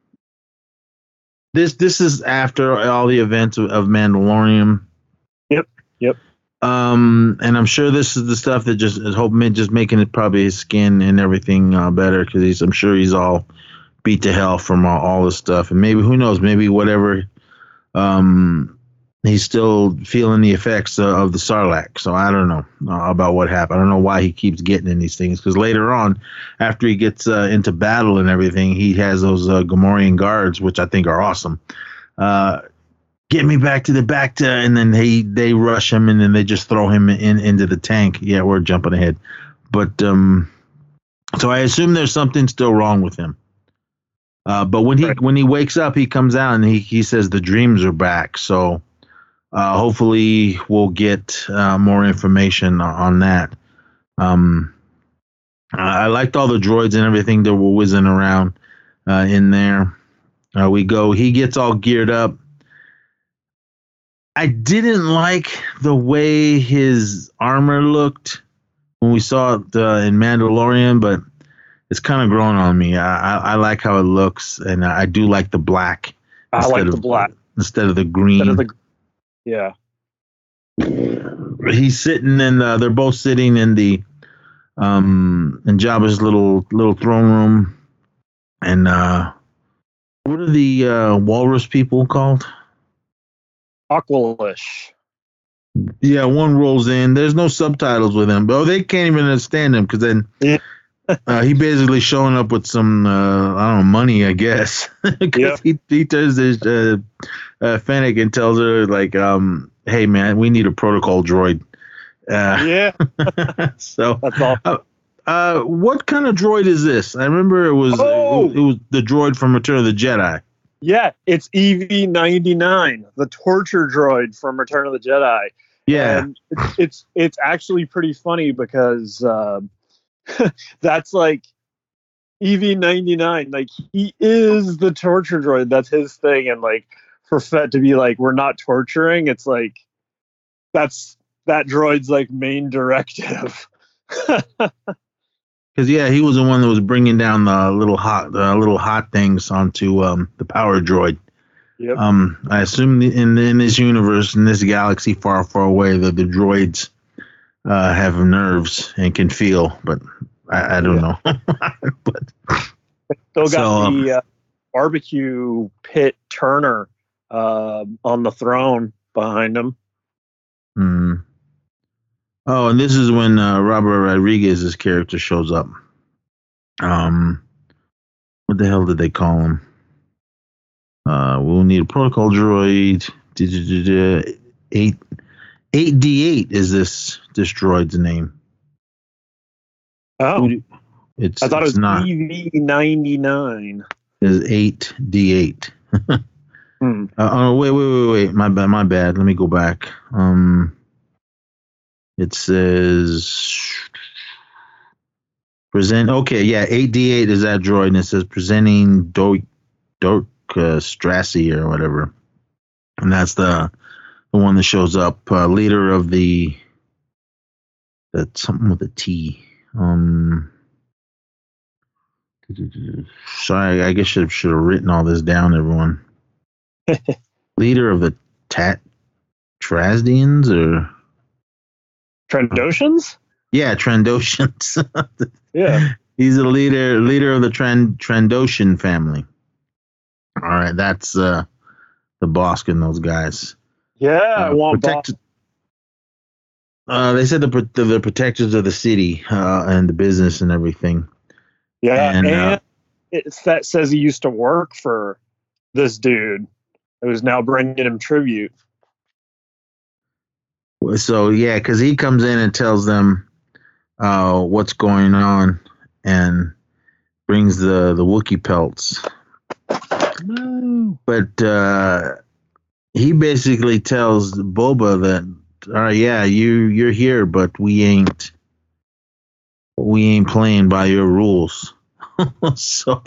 this this is after all the events of, of Mandalorian. Yep. Yep. Um, and I'm sure this is the stuff that just is hoping just making it probably his skin and everything uh, better, because he's I'm sure he's all beat to hell from all, all this stuff, and maybe who knows, maybe whatever. Um, he's still feeling the effects of, of the Sarlacc, so I don't know uh, about what happened. I don't know why he keeps getting in these things, because later on, after he gets uh, into battle and everything, he has those uh, Gamorrean guards, which I think are awesome. Uh, get me back to the back to, and then they they rush him, and then they just throw him in into the tank. Yeah, we're jumping ahead, but um, so I assume there's something still wrong with him. Uh, but when he Right. when he wakes up, he comes out and he he says the dreams are back. So uh, hopefully we'll get uh, more information on that. Um, I liked all the droids and everything that were whizzing around uh, in there. Uh, we go. He gets all geared up. I didn't like the way his armor looked when we saw it uh, in Mandalorian, but it's kind of growing on me. I, I I like how it looks, and I do like the black. I like the of, black instead of the green. Instead of the, yeah. He's sitting in. The, they're both sitting in the um in Jabba's little little throne room, and uh, what are the uh, walrus people called? Aqualish. Yeah, one rolls in. There's no subtitles with him. Oh, they can't even understand him because then Yeah. uh, he basically showing up with some uh, I don't know money, I guess. Because Yep. he he turns this uh, uh, Fennec and tells her like, um, "Hey man, we need a protocol droid." Uh, Yeah, so that's all. uh, uh, what kind of droid is this? I remember it was Oh! it, was, it was the droid from Return of the Jedi. Yeah, it's E V ninety-nine, the torture droid from Return of the Jedi. Yeah, And it's, it's it's actually pretty funny because um, that's like E V ninety-nine. Like he is the torture droid. That's his thing. And like for Fett to be like, we're not torturing. It's like that's that droid's like main directive. because yeah, he was the one that was bringing down the little hot the little hot things onto um, the power droid. Yep. Um, I assume in in this universe, in this galaxy far, far away, that the droids uh, have nerves and can feel, but I, I don't Yeah. know. But Still got So, um, the uh, barbecue pit Turner uh, on the throne behind him. mm. Oh, and this is when uh, Robert Rodriguez's character shows up. Um, what the hell did they call him? Uh, we'll need a protocol droid. Eight, eight D eight is this this droid's name? Oh, It's I thought it it's was not. E V ninety-nine. Is eight D eight. Hmm. Uh, oh wait wait wait wait my bad my bad. Let me go back. Um, it says present. Okay, yeah, eight D eight is that droid, and it says presenting Do Dork uh, Strassi or whatever, and that's the the one that shows up, uh, leader of the that something with a T. Um, sorry, I guess I should have written all this down, everyone. Leader of the Tat Trasdians or Trandoshans? yeah, Trandoshans. Yeah. He's the leader leader of the Trand Trandoshan family. All right, that's uh, the Bosk and those guys. Yeah, I Uh, want protect- Bob. Uh, they said the pro- the, the protectors of the city uh, and the business and everything. Yeah, and, and, uh, it, that says he used to work for this dude who's now bringing him tribute. So yeah, because he comes in and tells them uh, what's going on and brings the the Wookiee pelts. But uh, he basically tells Boba that, all right, yeah, you you're here, but we ain't we ain't playing by your rules. So,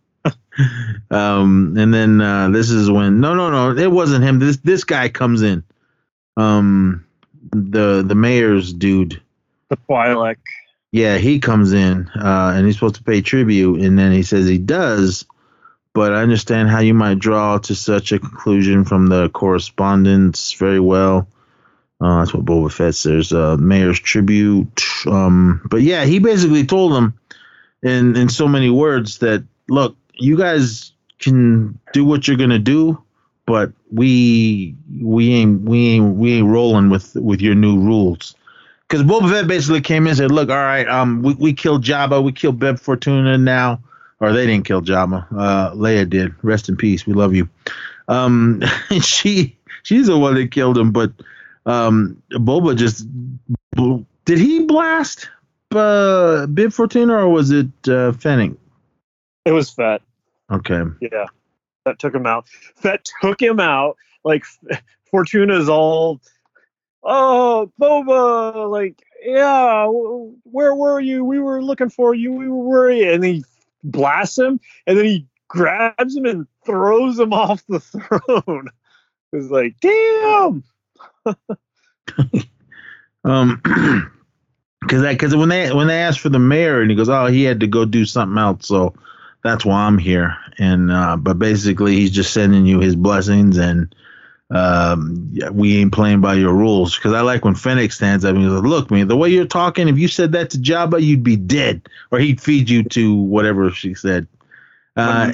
um, and then uh, this is when no, no, no, it wasn't him. This this guy comes in, um, the the mayor's dude. The Twi'lek. Yeah, he comes in, uh, and he's supposed to pay tribute, and then he says he does. But I understand how you might draw to such a conclusion from the correspondence very well. Uh, that's what Boba Fett says. Uh, mayor's tribute. Um, but yeah, he basically told them in in so many words that, look, you guys can do what you're gonna do, but we we ain't we ain't we ain't rolling with with your new rules. Because Boba Fett basically came in and said, look, all right, um, we we killed Jabba, we killed Bib Fortuna now. Or they didn't kill Jabba. Uh, Leia did. Rest in peace. We love you. Um, she she's the one that killed him. But um, Boba just did he blast uh, Bib Fortuna or was it uh, Fennec? It was Fett. Okay. Yeah. That took him out. Fett took him out. Like, Fortuna's all, oh, Boba, like, yeah, where were you? We were looking for you. We were worried. And he blasts him, and then he grabs him and throws him off the throne. It was like, damn. um, because because when they when they asked for the mayor and he goes, oh, he had to go do something else, so that's why I'm here. And uh, but basically he's just sending you his blessings, and um, yeah, we ain't playing by your rules. Because I like when Fennec stands up and he's like, look, man, the way you're talking, if you said that to Jabba, you'd be dead, or he'd feed you to whatever she said. Uh,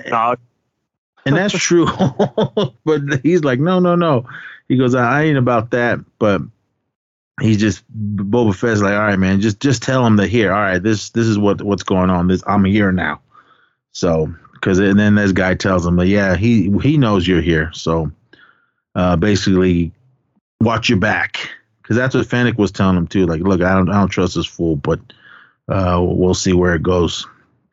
and that's true. But he's like, no, no, no. He goes, I ain't about that. But he's just Boba Fett's like, all right, man, just just tell him that here. All right, this this is what what's going on. This I'm here now. So because and then this guy tells him that yeah, he he knows you're here. So uh, basically, watch your back, because that's what Fennec was telling him too. Like, look, I don't I don't trust this fool, but uh, we'll see where it goes.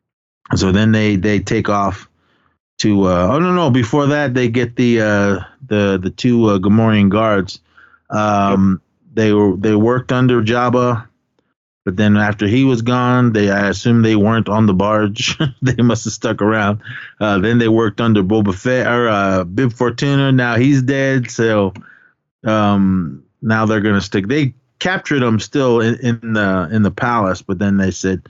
So then they they take off to uh, oh no no before that they get the uh, the the two uh, Gamorrean guards. Um, yep. They were they worked under Jabba, but then after he was gone, they I assume they weren't on the barge. They must have stuck around. Uh, then they worked under Boba Fett or uh, Bib Fortuna. Now he's dead, so um, now they're gonna stick. They captured him still in, in the in the palace, but then they said.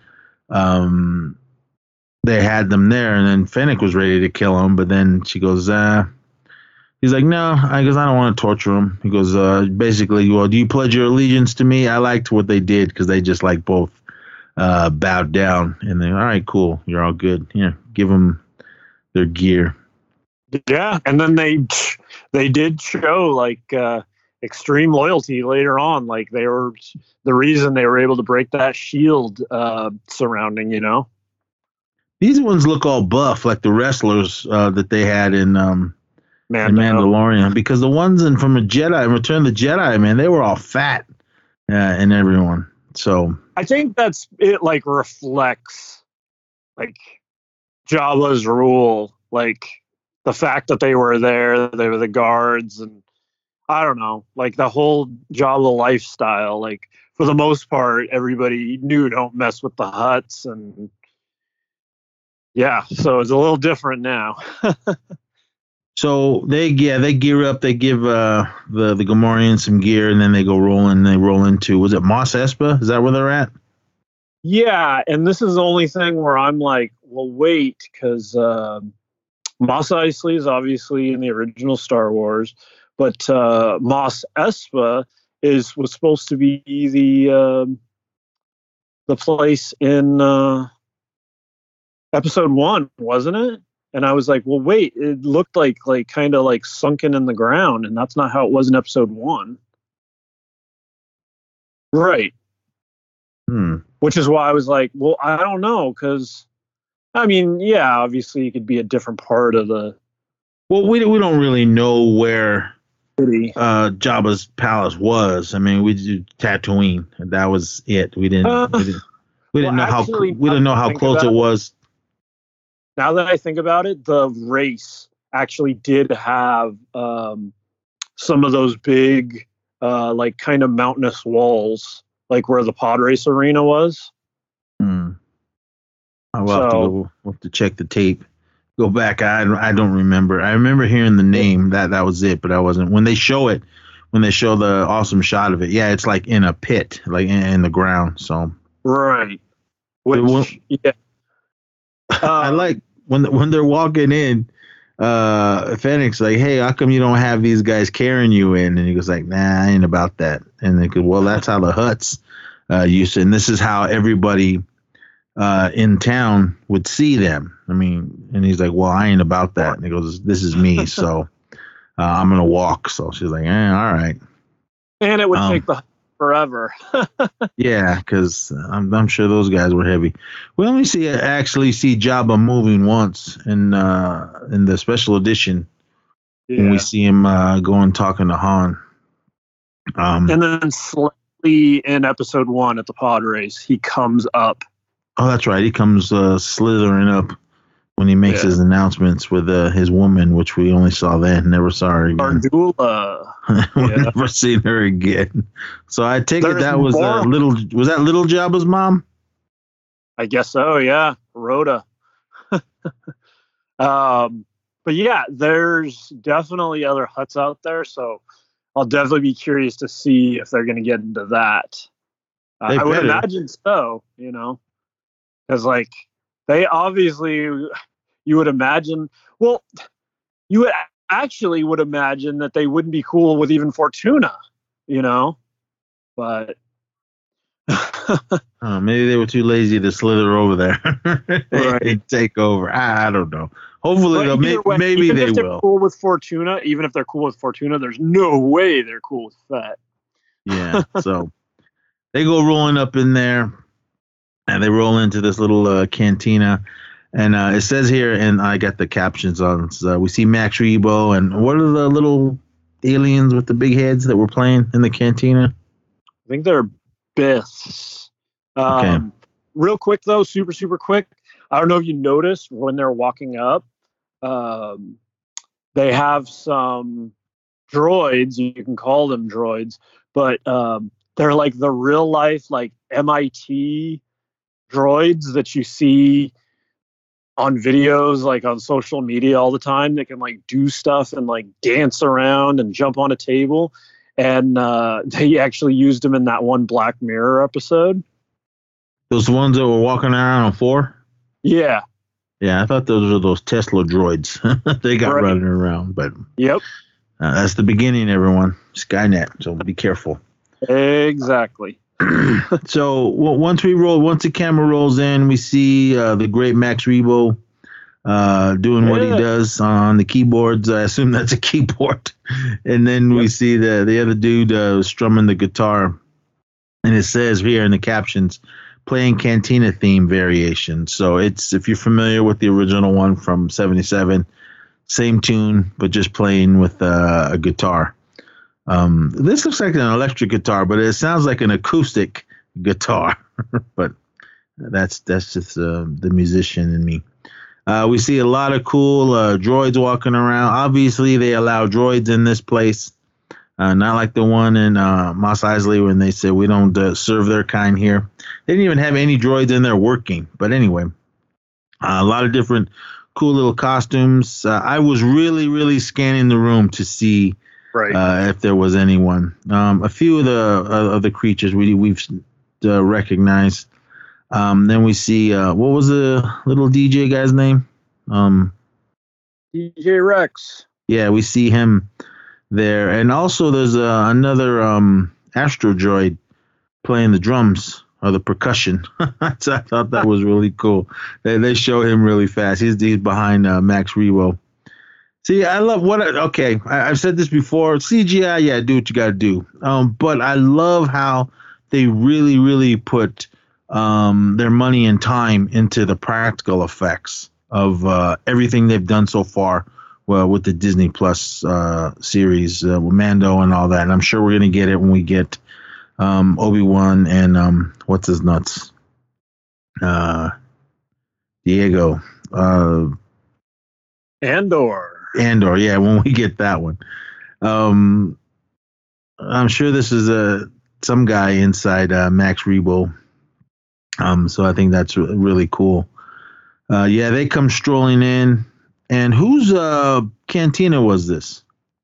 Um, They had them there, and then Fennec was ready to kill him, but then she goes, uh, he's like, no, I guess I don't want to torture him. He goes, uh, basically, well, do you pledge your allegiance to me? I liked what they did because they just like both uh, bowed down, and then, all right, cool, you're all good. Yeah, give them their gear. Yeah, and then they they did show like uh, extreme loyalty later on. Like they were the reason they were able to break that shield uh, surrounding, you know. These ones look all buff, like the wrestlers uh, that they had in, um, in Mandalorian. Because the ones in from a Jedi, in Return of the Jedi, man, they were all fat, uh, and everyone. So I think that's it. Like reflects like Jabba's rule, like the fact that they were there, they were the guards, and I don't know, like the whole Jabba lifestyle. Like for the most part, everybody knew don't mess with the Hutts and. Yeah, so it's a little different now. So they yeah they gear up, they give uh, the the Gamorreans some gear, and then they go rolling. They roll into was it Mos Espa? Is that where they're at? Yeah, and this is the only thing where I'm like, well, wait, because uh, Mos Eisley is obviously in the original Star Wars, but uh, Mos Espa is was supposed to be the uh, the place in. Uh, Episode one, wasn't it? And I was like, well, wait, it looked like like kind of like sunken in the ground, and that's not how it was in episode one. Right. Hmm. Which is why I was like, well, I don't know, because I mean, yeah, obviously it could be a different part of the. Well, we we don't really know where uh, Jabba's palace was. I mean, we did Tatooine, and that was it. We didn't. Uh, we didn't, we didn't well, know actually, how we didn't know how close it was. Now that I think about it, the race actually did have um, some of those big, uh, like kind of mountainous walls, like where the pod race arena was. Hmm. I will so, have to go. We'll have to check the tape. Go back. I I don't remember. I remember hearing the name. That that was it. But I wasn't when they show it. When they show the awesome shot of it, yeah, it's like in a pit, like in, in the ground. So right. Which yeah. Um, I like. When when they're walking in, uh, Fennec's like, "Hey, how come you don't have these guys carrying you in?" And he goes like, "Nah, I ain't about that." And they go, "Well, that's how the Hutts uh, used to, and this is how everybody uh, in town would see them." I mean, and he's like, "Well, I ain't about that." And he goes, "This is me, so uh, I'm gonna walk." So she's like, "Eh, all right." And it would um, take the forever. Yeah, because I'm, I'm sure those guys were heavy. We only see actually see Jabba moving once in uh, in the special edition yeah. when we see him uh, going talking to Han. Um, and then slightly in episode one at the pod race, he comes up. Oh, that's right. He comes uh, slithering up when he makes yeah. his announcements with uh, his woman, which we only saw then, never saw her again. Ardula. We've Yeah. never seen her again. So I take There's it that was uh, little. Was that little Jabba's mom? I guess so. Yeah, Rhoda. um, but yeah, there's definitely other Hutts out there. So I'll definitely be curious to see if they're going to get into that. Uh, They I would better. imagine so, you know, because like they obviously, you would imagine, well, you would actually would imagine that they wouldn't be cool with even Fortuna, you know, but Uh, maybe they were too lazy to slither over there Right. and take over. I, I don't know. Hopefully, but they'll, may, either way, maybe even they if they're will. cool with Fortuna, even if they're cool with Fortuna, there's no way they're cool with Fett. Yeah. So they go rolling up in there, and they roll into this little uh, cantina. And uh, it says here, and I got the captions on. So we see Max Rebo, and what are the little aliens with the big heads that were playing in the cantina? I think they're Biths. Um, Okay. Real quick though, super super quick. I don't know if you noticed when they're walking up, um, they have some droids. You can call them droids, but um, they're like the real life like M I T droids that you see on videos, like on social media all the time. They can like do stuff and like dance around and jump on a table. And uh, they actually used them in that one Black Mirror episode. Those ones that were walking around on four? Yeah. Yeah, I thought those were those Tesla droids. They got Right. running around, but Yep. uh, that's the beginning, everyone. Skynet, so be careful. Exactly. So w- once we roll, once the camera rolls in, we see uh, the great Max Rebo uh, doing what he Yeah. does on the keyboards. I assume that's a keyboard. And then we Yep. see the the other dude uh, strumming the guitar, and it says here in the captions, playing Cantina theme variation. So it's, if you're familiar with the original one from seventy-seven, same tune, but just playing with uh, a guitar. Um, this looks like an electric guitar, but it sounds like an acoustic guitar. But that's that's just uh, the musician in me. Uh, we see a lot of cool uh, droids walking around. Obviously, they allow droids in this place. Uh, not like the one in uh, Mos Eisley when they said we don't uh, serve their kind here. They didn't even have any droids in there working. But anyway, uh, a lot of different cool little costumes. Uh, I was really, really scanning the room to see Right. uh, if there was anyone. Um, a few of the uh, of the creatures we we've uh, recognized. Um, then we see uh, what was the little D J guy's name? Um, D J Rex. yeah, we see him there, and also there's uh, another um, Astro Droid playing the drums or the percussion. So I thought that was really cool. They they show him really fast. He's he's behind uh, Max Rebo. See, I love what. I, okay, I, I've said this before. C G I, yeah, do what you got to do. Um, but I love how they really, really put um, their money and time into the practical effects of uh, everything they've done so far. Well, with the Disney Plus uh, series, uh, with Mando and all that. And I'm sure we're gonna get it when we get um, Obi-Wan and um, what's his nuts, uh, Diego. Uh, Andor. Andor, yeah, when we get that one. Um, I'm sure this is a some guy inside uh, Max Rebo. Um, so I think that's re- really cool. Uh, yeah, they come strolling in, and whose uh, cantina was this?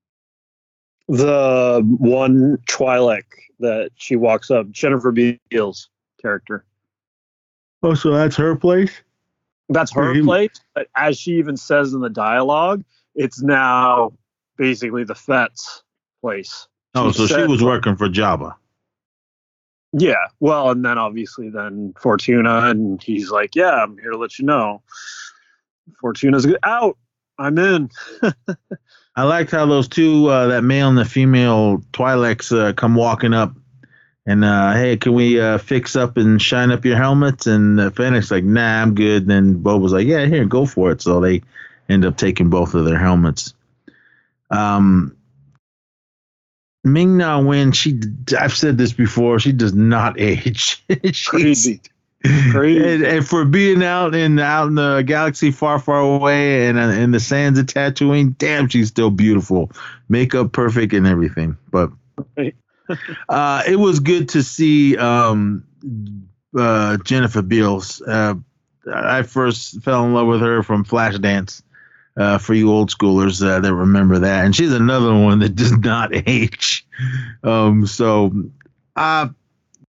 The one Twi'lek that she walks up, Jennifer Beals character. Oh, so that's her place. That's her Mhm. place. But as she even says in the dialogue, it's now basically the Fett's place. Oh, so she said- was working for Jabba. Yeah. Well, and then obviously then Fortuna, and he's like, yeah, I'm here to let you know. Fortuna's out. I'm in. I liked how those two, uh, that male and the female Twi'leks, uh, come walking up. And, uh, hey, can we uh, fix up and shine up your helmets? And uh, Fennec's like, nah, I'm good. Then Boba's like, yeah, here, go for it. So they end up taking both of their helmets. Um, Ming-Na Wen, she, I've said this before, she does not age. She's- Crazy. Crazy. And, and for being out in out in the galaxy far, far away and uh, in the sands of Tatooine, damn, she's still beautiful. Makeup perfect and everything. But Right. uh, it was good to see um, uh, Jennifer Beals. Uh, I first fell in love with her from Flashdance. Uh, for you old schoolers uh, that remember that, and she's another one that does not age. Um, so, uh,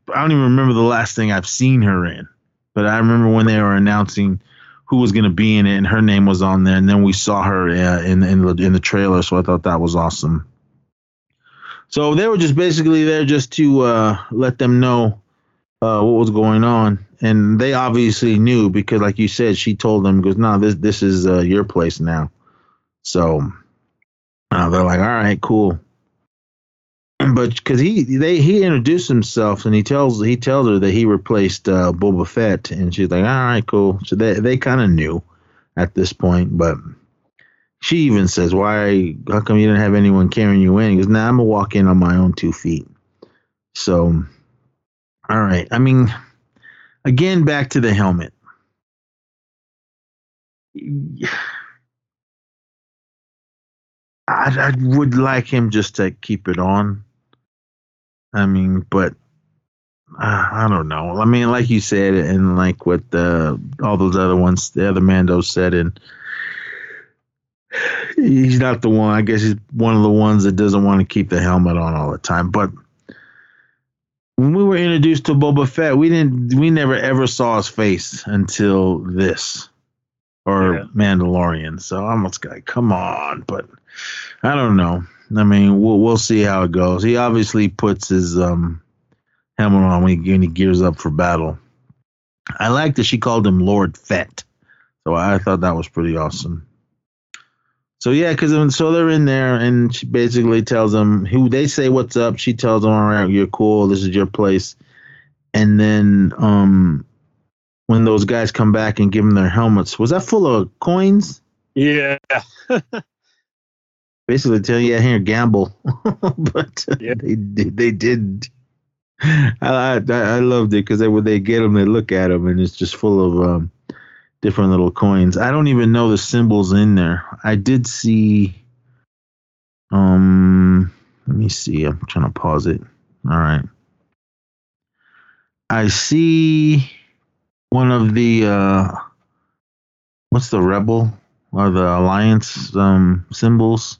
I don't even remember the last thing I've seen her in, but I remember when they were announcing who was going to be in it, and her name was on there, and then we saw her uh, in in the, in the trailer, so I thought that was awesome. So they were just basically there just to uh, let them know uh, what was going on, and they obviously knew because, like you said, she told them, "Goes, no, this this is uh, your place now." So uh, they're like, "All right, cool." But because he they he introduced himself and he tells he tells her that he replaced uh, Boba Fett, and she's like, all right, cool. So they they kind of knew at this point, but she even says, why? How come you didn't have anyone carrying you in? He goes, nah, I'm gonna walk in on my own two feet. So, all right. I mean, again, back to the helmet. I, I would like him just to keep it on. I mean, but uh, I don't know. I mean, like you said, and like what the, all those other ones, the other Mandos said, and he's not the one. I guess he's one of the ones that doesn't want to keep the helmet on all the time. But when we were introduced to Boba Fett, we didn't, we never ever saw his face until this or yeah. Mandalorian. So I'm just like, come on, but I don't know. I mean, we'll we'll see how it goes. He obviously puts his um, helmet on when he, when he gears up for battle. I like that she called him Lord Fett, so I thought that was pretty awesome. So yeah, because so they're in there, and she basically tells them who they say what's up. She tells them, "All right, you're cool. This is your place." And then um, when those guys come back and give them their helmets, was that full of coins? Yeah. Basically tell you, yeah, here, gamble. But yeah. they did. They did. I, I I loved it because they when they get them, they look at them, and it's just full of um, different little coins. I don't even know the symbols in there. I did see. Um, let me see. I'm trying to pause it. All right. I see one of the uh, what's the rebel or the alliance um, symbols.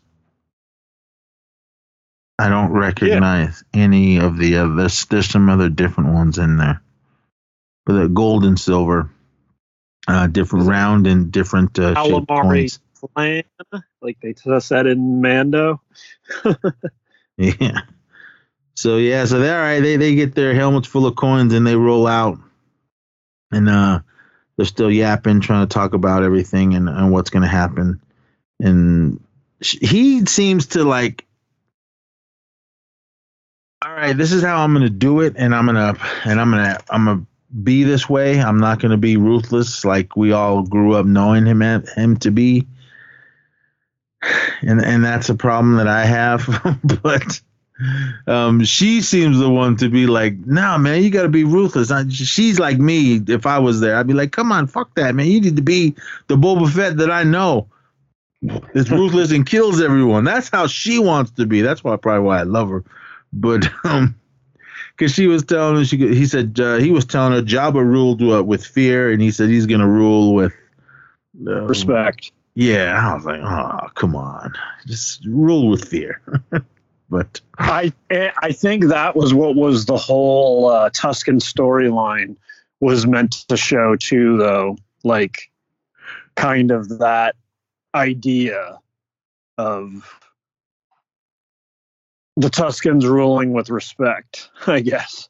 I don't recognize yeah. any of the others. There's some other different ones in there, but the gold and silver, uh, different round and different uh, shaped coins. Plan, like they said in Mando. Yeah. So yeah, so they're all right. They they get their helmets full of coins and they roll out, and uh, they're still yapping, trying to talk about everything and, and what's going to happen. And sh- he seems to like. All right, this is how I'm gonna do it, and I'm gonna and I'm gonna I'm gonna be this way. I'm not gonna be ruthless like we all grew up knowing him him to be, and and that's a problem that I have. But um, she seems the one to be like, nah, man, you gotta be ruthless. I, she's like me. If I was there, I'd be like, come on, fuck that, man. You need to be the Boba Fett that I know. It's ruthless and kills everyone. That's how she wants to be. That's why probably why I love her. But um, because she was telling her, she he said uh, he was telling her Jabba ruled uh, with fear, and he said he's gonna rule with uh, respect. Yeah, I was like, oh, come on, just rule with fear. But I I think that was what was the whole uh, Tusken storyline was meant to show too, though, like kind of that idea of the Tuskens ruling with respect, I guess.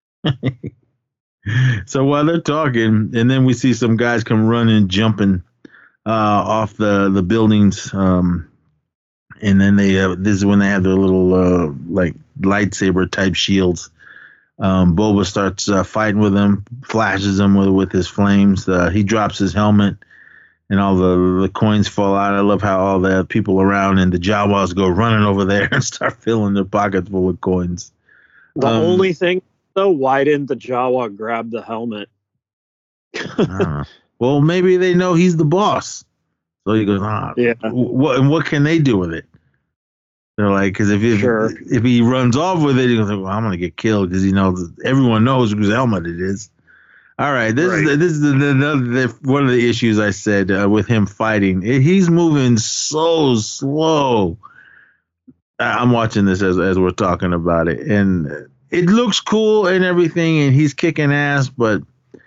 So while they're talking, and then we see some guys come running, jumping uh, off the, the buildings. Um, and then they uh, this is when they have their little uh, like lightsaber type shields. Um, Boba starts uh, fighting with them, flashes them with, with his flames. Uh, he drops his helmet. And all the, the coins fall out. I love how all the people around and the Jawas go running over there and start filling their pockets full of coins. The um, only thing, though, why didn't the Jawa grab the helmet? Well, maybe they know he's the boss. So he goes, ah, yeah. What and what can they do with it? They're like, because if he, sure. if he runs off with it, he goes, well, I'm gonna get killed because he knows everyone knows whose helmet it is. All right, this right. is the, this is the, the, the, one of the issues I said uh, with him fighting. He's moving so slow. I'm watching this as as we're talking about it, and it looks cool and everything, and he's kicking ass, but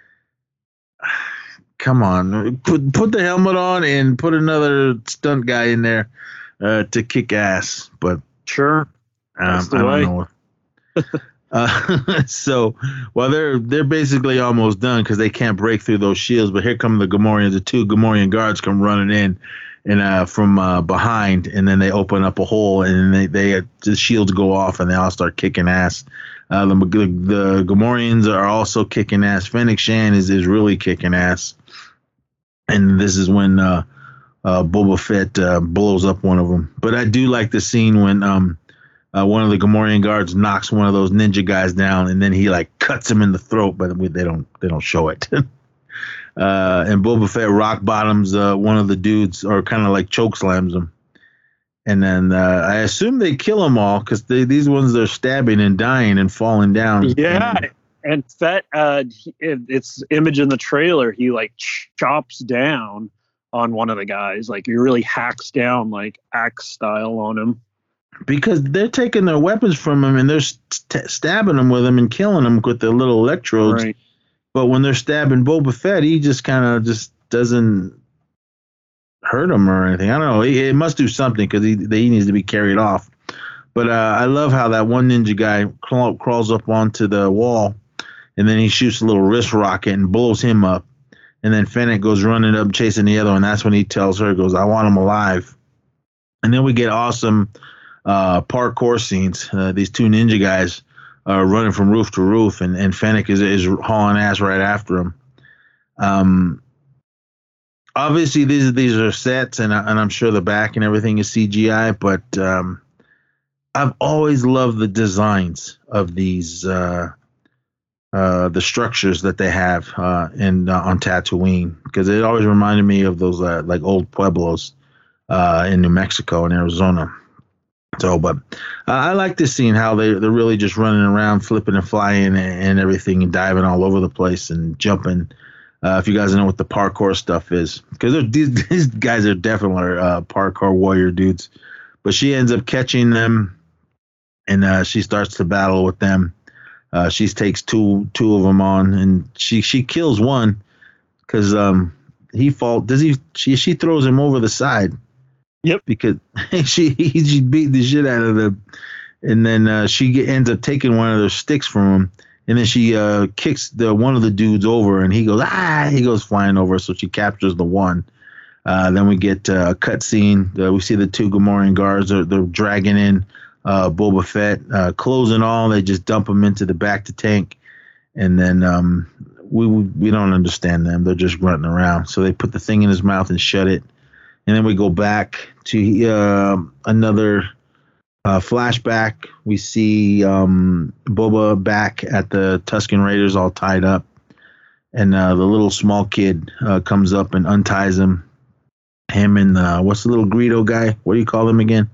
come on, put put the helmet on and put another stunt guy in there uh, to kick ass. But Sure. um, That's the I don't way. know. Uh, so, well, they're they're basically almost done because they can't break through those shields. But here come the Gamorreans. The two Gamorrean guards come running in, and uh, from uh, behind, and then they open up a hole, and they they the shields go off, and they all start kicking ass. Uh, the, the the Gamorreans are also kicking ass. Fennec Shan is is really kicking ass, and this is when uh, uh, Boba Fett uh, blows up one of them. But I do like the scene when um. Uh, one of the Gamorrean guards knocks one of those ninja guys down, and then he like cuts him in the throat, but they don't they don't show it. uh, and Boba Fett rock bottoms uh, one of the dudes, or kind of like choke slams him. And then uh, I assume they kill them all because these ones they're stabbing and dying and falling down. Yeah, and Fett, uh, he- it, it's image in the trailer. He like chops down on one of the guys, like he really hacks down like axe style on him. Because they're taking their weapons from him and they're st- stabbing him with them and killing him with their little electrodes. Right. But when they're stabbing Boba Fett, he just kind of just doesn't hurt him or anything. I don't know. He, it must do something because he, he needs to be carried off. But uh, I love how that one ninja guy crawl, crawls up onto the wall, and then he shoots a little wrist rocket and blows him up. And then Fennec goes running up chasing the other one. That's when he tells her, goes, I want him alive. And then we get awesome uh, parkour scenes. Uh, these two ninja guys are running from roof to roof, and, and Fennec is, is hauling ass right after him. Um, obviously, these, these are sets, and, I, and I'm sure the back and everything is C G I, but um, I've always loved the designs of these uh, uh, the structures that they have uh, in uh, on Tatooine, because it always reminded me of those uh, like old pueblos uh, in New Mexico and Arizona. So, but uh, I like this scene how they they're really just running around, flipping and flying and, and everything, and diving all over the place and jumping. Uh, if you guys know what the parkour stuff is, because these, these guys are definitely uh, parkour warrior dudes. But she ends up catching them, and uh, she starts to battle with them. Uh, she takes two two of them on, and she she kills one because um he fall does he she she throws him over the side. Yep. Because she she beat the shit out of them, and then uh, she get, ends up taking one of their sticks from him, and then she uh, kicks the one of the dudes over, and he goes ah he goes flying over, so she captures the one. Uh, then we get uh, a cut scene. Uh, we see the two Gamorrean guards are they're dragging in uh, Boba Fett, uh, closing all. They just dump him into the back to tank, and then um, we we don't understand them. They're just grunting around. So they put the thing in his mouth and shut it. And then we go back to uh, another uh, flashback. We see um, Boba back at the Tusken Raiders all tied up. And uh, the little small kid uh, comes up and unties him. Him and uh, what's the little Greedo guy? What do you call them again?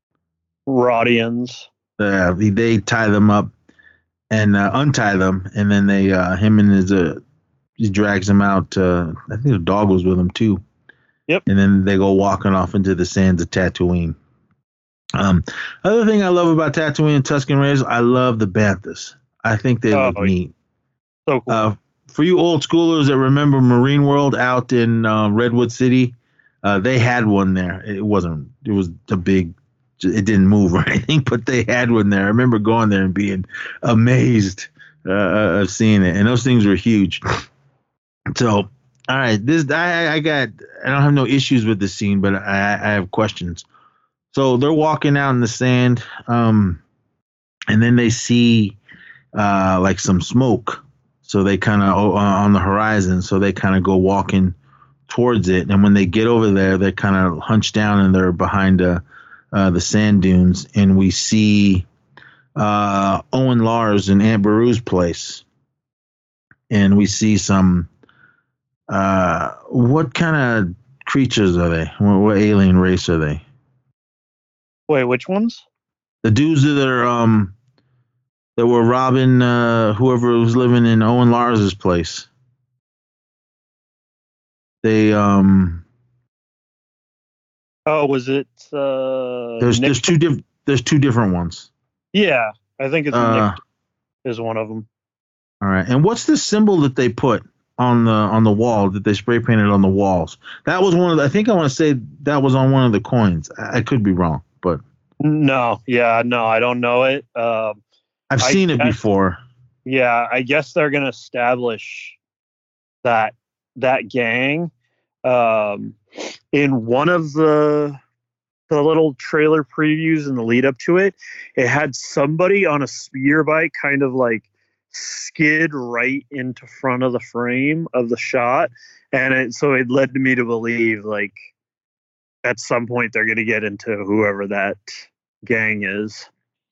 Rodians. Uh, they, they tie them up and uh, untie them. And then they, uh, him and his, uh, he drags him out. Uh, I think the dog was with him too. Yep. And then they go walking off into the sands of Tatooine. Um, other thing I love about Tatooine and Tusken Raiders, I love the Banthas. I think they Oh, look neat. So cool. Uh, for you old schoolers that remember Marine World out in uh, Redwood City, uh, they had one there. It wasn't. It was a big. It didn't move or anything, but they had one there. I remember going there and being amazed uh, of seeing it, and those things were huge. So. All right, this I I got I don't have no issues with this scene, but I I have questions. So they're walking out in the sand, um, and then they see uh, like some smoke. So they kind of uh, on the horizon. So they kind of go walking towards it, and when they get over there, they kind of hunch down and they're behind uh, uh, the sand dunes, and we see uh, Owen Lars and Aunt Beru's place, and we see some. Uh, what kind of creatures are they? What, what alien race are they? Wait, which ones? The dudes that are um that were robbing uh, whoever was living in Owen Lars's place. They um. Oh, was it? Uh, There's Nick? there's two different there's two different ones. Yeah, I think it's Uh, Nick. is one of them. All right. And what's the symbol that they put on the on the wall that they spray painted on the walls? That was one of the, I think I want to say that was on one of the coins. I, I could be wrong, but no, yeah, no, I don't know it. Um, I've I seen it guess, before. Yeah, I guess they're gonna establish that that gang. Um, in one of the the little trailer previews in the lead up to it, it had somebody on a speeder bike kind of like skid right into front of the frame of the shot, and it so it led me to believe like at some point they're going to get into whoever that gang is.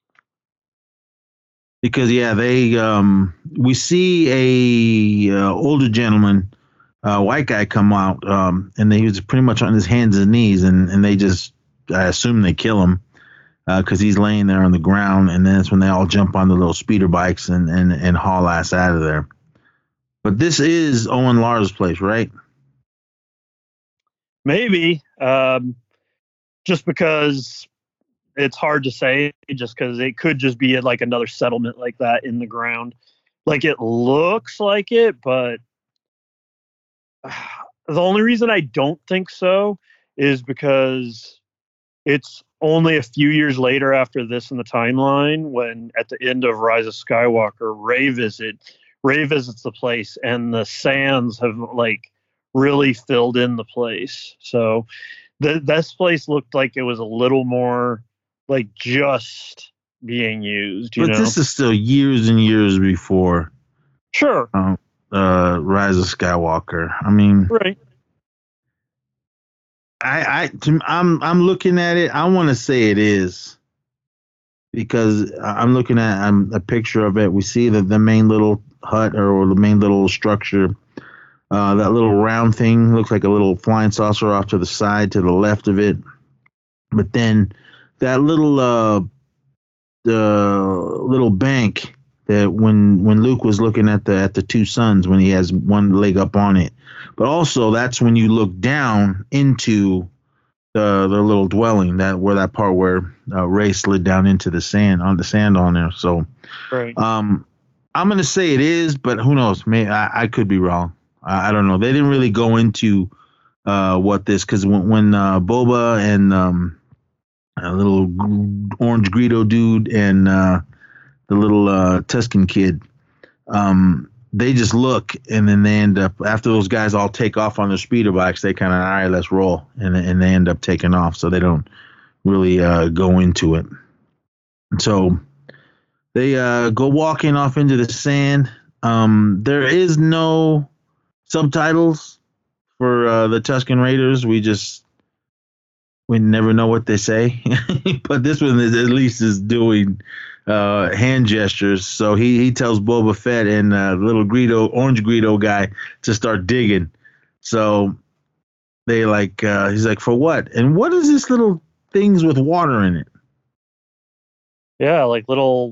Because yeah, they um we see a uh, older gentleman, uh, white guy come out, um, and he was pretty much on his hands and knees, and and they just, I assume they kill him because uh, he's laying there on the ground, and then that's when they all jump on the little speeder bikes and and and haul ass out of there. But this is Owen Lars' place, right? Maybe, um, just because it's hard to say, just because it could just be like another settlement like that in the ground. Like it looks like it, but uh, the only reason I don't think so is because it's only a few years later after this in the timeline when at the end of Rise of Skywalker, Rey visit Rey visits the place and the sands have like really filled in the place. So the, this place looked like it was a little more like just being used, you but know? This is still years and years before. Sure. Um, uh, Rise of Skywalker. I mean, right. I, I, to, I'm, I'm looking at it. I want to say it is because I'm looking at um, a picture of it. We see that the main little hut or the main little structure, uh, that little round thing looks like a little flying saucer off to the side to the left of it. But then that little, uh, the little bank that when when Luke was looking at the at the two suns when he has one leg up on it, but also that's when you look down into the the little dwelling that where that part where uh, Rey slid down into the sand on the sand on there. So, right. um, I'm gonna say it is, but who knows? May I, I could be wrong. I, I don't know. They didn't really go into uh, what this because when when uh, Boba and um, a little orange Greedo dude and uh, the little uh, Tusken kid, um, they just look and then they end up after those guys all take off on their speeder bikes. They kind of all right, let's roll, and and they end up taking off. So they don't really uh, go into it. So they uh, go walking off into the sand. Um, there is no subtitles for uh, the Tusken Raiders. We just we never know what they say, but this one is, at least is doing uh, hand gestures. So he, he tells Boba Fett and uh, little Greedo, orange Greedo guy to start digging. So they like, uh, he's like, for what? And what is this little things with water in it? Yeah, like little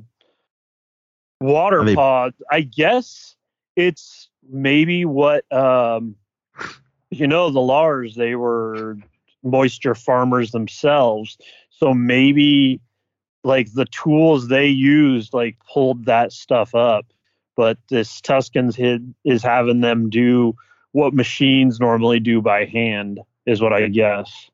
water Are they- pods. I guess it's maybe what, um, you know, the Lars, they were moisture farmers themselves. So maybe like the tools they used like pulled that stuff up. But this Tusken's hid is having them do what machines normally do by hand, is what I guess.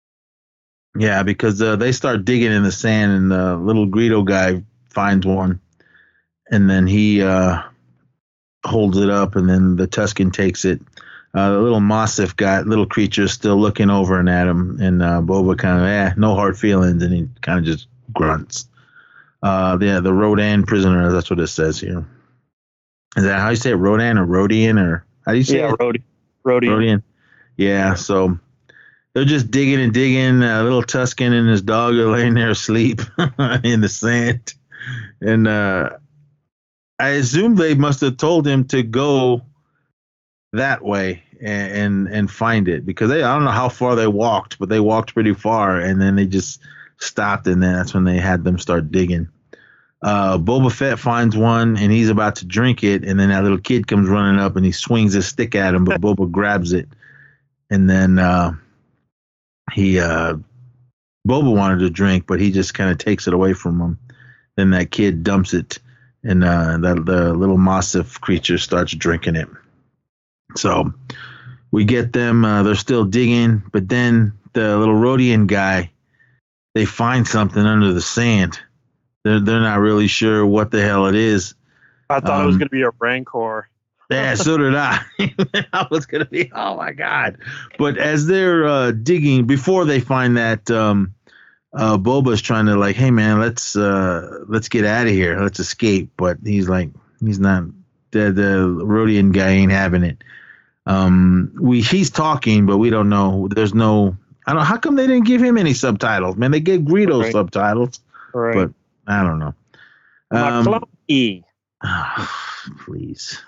Yeah, because uh, they start digging in the sand, and the little Greedo guy finds one, and then he uh, holds it up, and then the Tusken takes it. Uh, the little Mossif guy, little creature, is still looking over and at him, and uh, Boba kind of, eh, no hard feelings, and he kind of just grunts. Uh, yeah, the Rodan prisoner, that's what it says here. Is that how you say it, Rodan or Rodian, or how do you say yeah, it? Rodian. Rodian. Rodian. Yeah, so they're just digging and digging. Uh, little Tusken and his dog are laying there asleep in the sand. And uh, I assume they must have told him to go that way and, and and find it, because they I don't know how far they walked, but they walked pretty far, and then they just stopped, and then that's when they had them start digging. Uh, Boba Fett finds one, and he's about to drink it, and then that little kid comes running up, and he swings his stick at him, but Boba grabs it, and then uh, he uh, Boba wanted to drink, but he just kind of takes it away from him. Then that kid dumps it and uh, the, the little Mossif creature starts drinking it. So we get them. Uh, they're still digging, but then the little Rodian guy, they find something under the sand. They're they're not really sure what the hell it is. I thought um, it was going to be a Rancor. Yeah, so did I. I was going to be, oh, my God. But as they're uh, digging, before they find that, um, uh, Boba's trying to like, hey, man, let's uh, let's get out of here. Let's escape. But he's like, he's not, the, the Rodian guy ain't having it. Um, we He's talking, but we don't know. There's no, I don't know. How come they didn't give him any subtitles? Man, they gave Greedo Right. subtitles. Right. But I don't know. Um, E. Oh, please.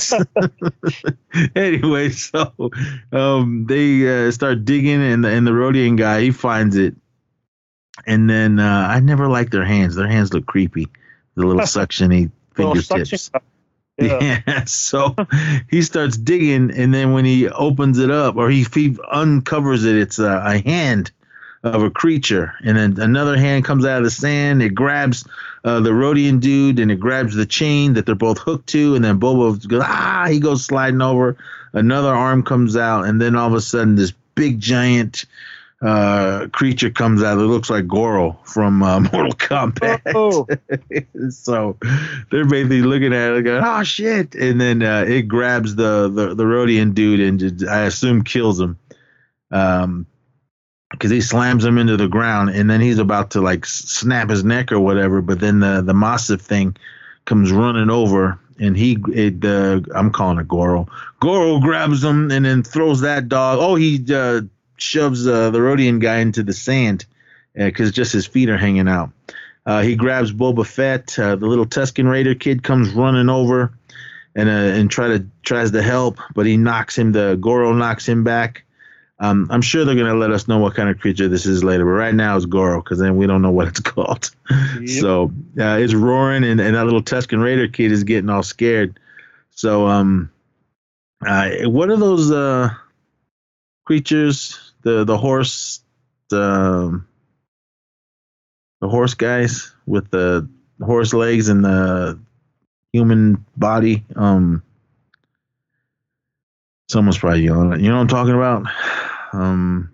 Anyway, so um, they uh, start digging, and the, and the Rodian guy, he finds it. And then uh, I never liked their hands. Their hands look creepy. The little suction-y fingertips. Yeah. Yeah. So he starts digging, and then when he opens it up, or he, he uncovers it, it's a, a hand of a creature, and then another hand comes out of the sand. It grabs uh, the Rodian dude, and it grabs the chain that they're both hooked to, and then Boba goes, ah, he goes sliding over. Another arm comes out, and then all of a sudden this big giant uh, creature comes out that looks like Goro from uh, Mortal Kombat. Oh. So they're basically looking at it going, oh, shit. And then uh, it grabs the, the, the Rodian dude and just, I assume kills him. Um, because he slams him into the ground, and then he's about to like snap his neck or whatever. But then the the Mossif thing comes running over, and he it, uh, I'm calling it Goro. Goro grabs him and then throws that dog. Oh, he uh, shoves uh, the Rodian guy into the sand because uh, just his feet are hanging out. Uh, he grabs Boba Fett. Uh, the little Tusken Raider kid comes running over and uh, and try to tries to help, but he knocks him. The Goro knocks him back. Um, I'm sure they're going to let us know what kind of creature this is later, but right now it's Goro because then we don't know what it's called. Yep. So uh, it's roaring, and, and that little Tusken Raider kid is getting all scared. So um, uh, what are those uh, creatures? The the horse, the, the horse guys with the horse legs and the human body. Um, someone's probably yelling at you know what I'm talking about. Um,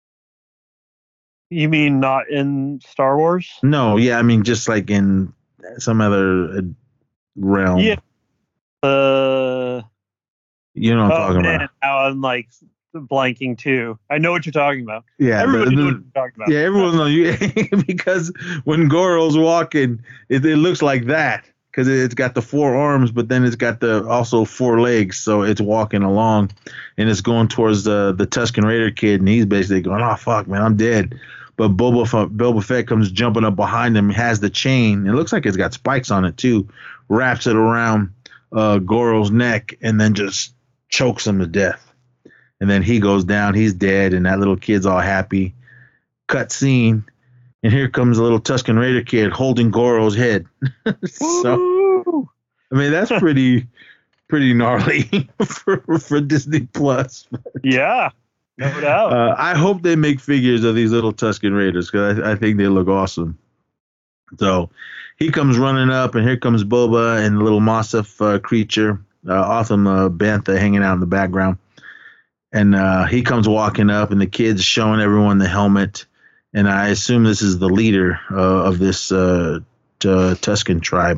you mean not in Star Wars? No, yeah, I mean just like in some other realm. Yeah. Uh, you know what I'm oh, talking man, about. Now I'm like blanking too. I know what you're talking about. Yeah, everybody but, knows what you're talking about. Yeah, everyone knows you because when Goro's walking, it, it looks like that. Because it's got the four arms, but then it's got the also four legs, so it's walking along, and it's going towards the the Tusken Raider kid, and he's basically going, "Oh fuck, man, I'm dead." But Boba F- Boba Fett comes jumping up behind him, has the chain. It looks like it's got spikes on it too. Wraps it around uh, Goro's neck, and then just chokes him to death. And then he goes down, he's dead, and that little kid's all happy. Cut scene. And here comes a little Tusken Raider kid holding Goro's head. So, I mean, that's pretty, pretty gnarly for for Disney Plus. Yeah, no doubt. Uh, I hope they make figures of these little Tusken Raiders because I, I think they look awesome. So, he comes running up, and here comes Boba and the little Mossif uh, creature, uh, awesome uh, Bantha hanging out in the background. And uh, he comes walking up, and the kid's showing everyone the helmet. And I assume this is the leader uh, of this uh, uh, Tusken tribe.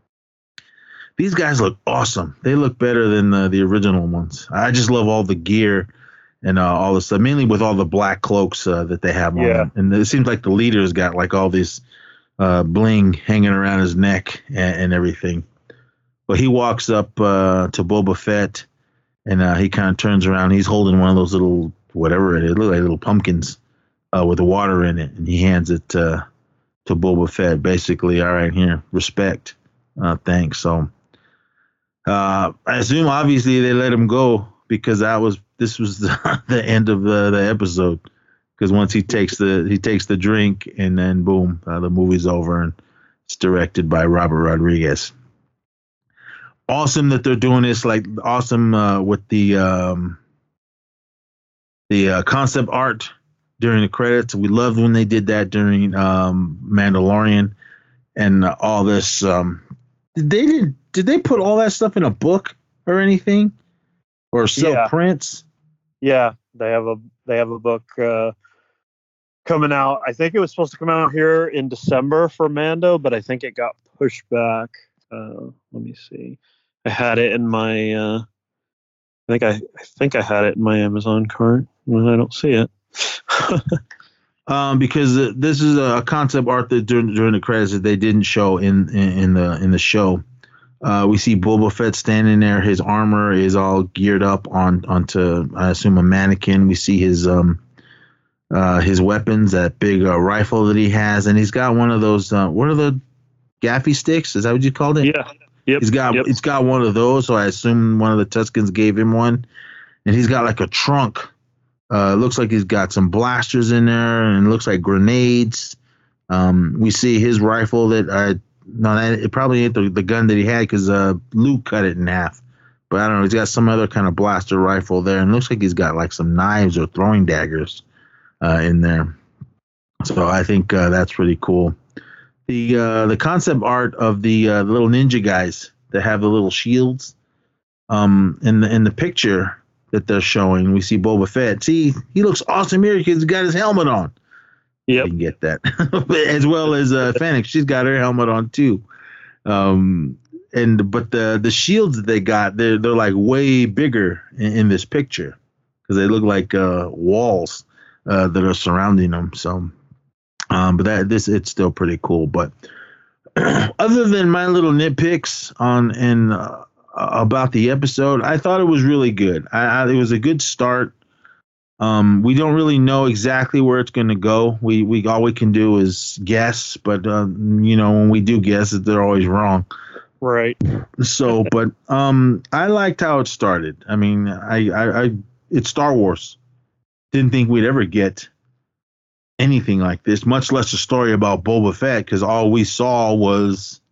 These guys look awesome. They look better than the, the original ones. I just love all the gear and uh, all this stuff, mainly with all the black cloaks uh, that they have on Yeah. them. And it seems like the leader's got like all this uh, bling hanging around his neck and, and everything. But he walks up uh, to Boba Fett, and uh, he kind of turns around. He's holding one of those little, whatever it is, look like little pumpkins. Uh, with the water in it, and he hands it uh, to Boba Fett. Basically, all right, here, respect, uh, thanks. So, uh, I assume obviously they let him go because that was this was the, the end of the, the episode. Because once he takes the he takes the drink, and then boom, uh, the movie's over, and it's directed by Robert Rodriguez. Awesome that they're doing this. Like awesome uh, with the um, the uh, concept art. During the credits, we loved when they did that during um, Mandalorian, and uh, all this um, did they did did they put all that stuff in a book or anything, or sell Yeah. prints? Yeah, they have a they have a book uh, coming out. I think it was supposed to come out here in December for Mando, but I think it got pushed back. Uh, let me see. I had it in my. Uh, I think I, I think I had it in my Amazon cart. Well, I don't see it. Um, because uh, this is a concept art that during, during the credits that they didn't show in in, in the in the show. Uh, we see Boba Fett standing there. His armor is all geared up on onto, I assume, a mannequin. We see his um uh his weapons, that big uh, rifle that he has, and he's got one of those. Uh, what are the gaffy sticks? Is that what you called it? Yeah. Yep. He's got yep. he's got one of those. So I assume one of the Tuscans gave him one, and he's got like a trunk. Uh, looks like he's got some blasters in there, and it looks like grenades. Um, we see his rifle that I. No, that, it probably ain't the, the gun that he had because uh, Luke cut it in half. But I don't know. He's got some other kind of blaster rifle there, and looks like he's got like some knives or throwing daggers uh, in there. So I think uh, that's pretty cool. The uh, the concept art of the uh, little ninja guys that have the little shields. Um, in the in the picture that they're showing, we see Boba Fett. See, he looks awesome here because he's got his helmet on. Yep. You can get that. As well as uh, Fennec, she's got her helmet on too. Um, and but the the shields that they got, they're they're like way bigger in, in this picture because they look like uh, walls uh, that are surrounding them. So, um, but that this it's still pretty cool. But other than my little nitpicks on and uh, about the episode, I thought it was really good. I, I it was a good start. Um, we don't really know exactly where it's going to go. We we all we can do is guess, but uh, you know, when we do guess, they're always wrong. Right. So, but um, I liked how it started. I mean, I, I, I it's Star Wars. Didn't think we'd ever get anything like this, much less a story about Boba Fett, because all we saw was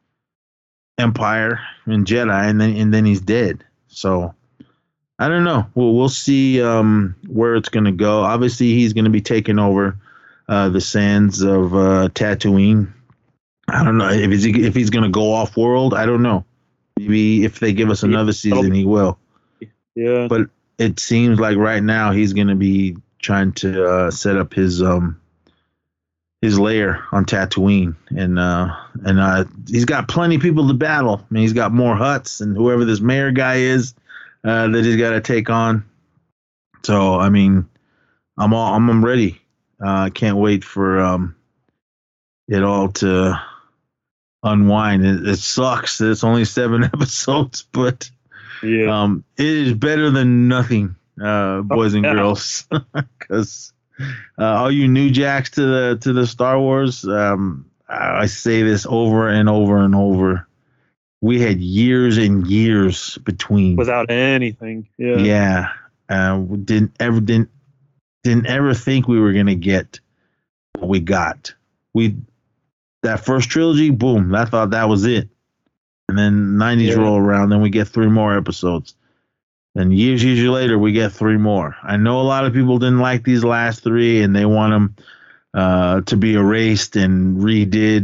Empire and Jedi, and then and then he's dead. So. I don't know. We'll we'll see um, where it's going to go. Obviously, he's going to be taking over uh, the sands of uh, Tatooine. I don't know if he's if he's going to go off world. I don't know. Maybe if they give us another season, he will. Yeah. But it seems like right now he's going to be trying to uh, set up his um his lair on Tatooine, and uh, and uh, he's got plenty of people to battle. I mean, he's got more Hutts and whoever this mayor guy is. Uh, that he's got to take on. So I mean, I'm all I'm, I'm ready. I uh, can't wait for um, it all to unwind. It, it sucks that it's only seven episodes, but yeah, um, it is better than nothing, uh, boys and yeah. girls. Because uh, all you new jacks to the to the Star Wars, um, I, I say this over and over and over. We had years and years between without anything. Yeah. Yeah. Uh, we didn't ever didn't didn't ever think we were gonna get what we got. We that first trilogy, boom, I thought that was it. And then nineties Yeah. roll around, then we get three more episodes. And years, years later, we get three more. I know a lot of people didn't like these last three, and they want them uh, to be erased and redid.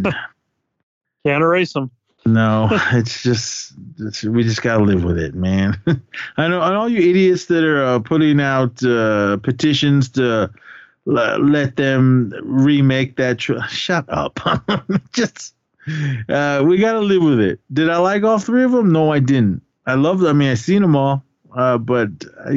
Can't erase them. No, it's just it's, we just gotta live with it, man. I know, and all you idiots that are uh, putting out uh, petitions to l- let them remake that. Tr- Shut up. Just uh, we gotta live with it. Did I like all three of them? No, I didn't. I loved. I mean, I seen them all, uh, but uh,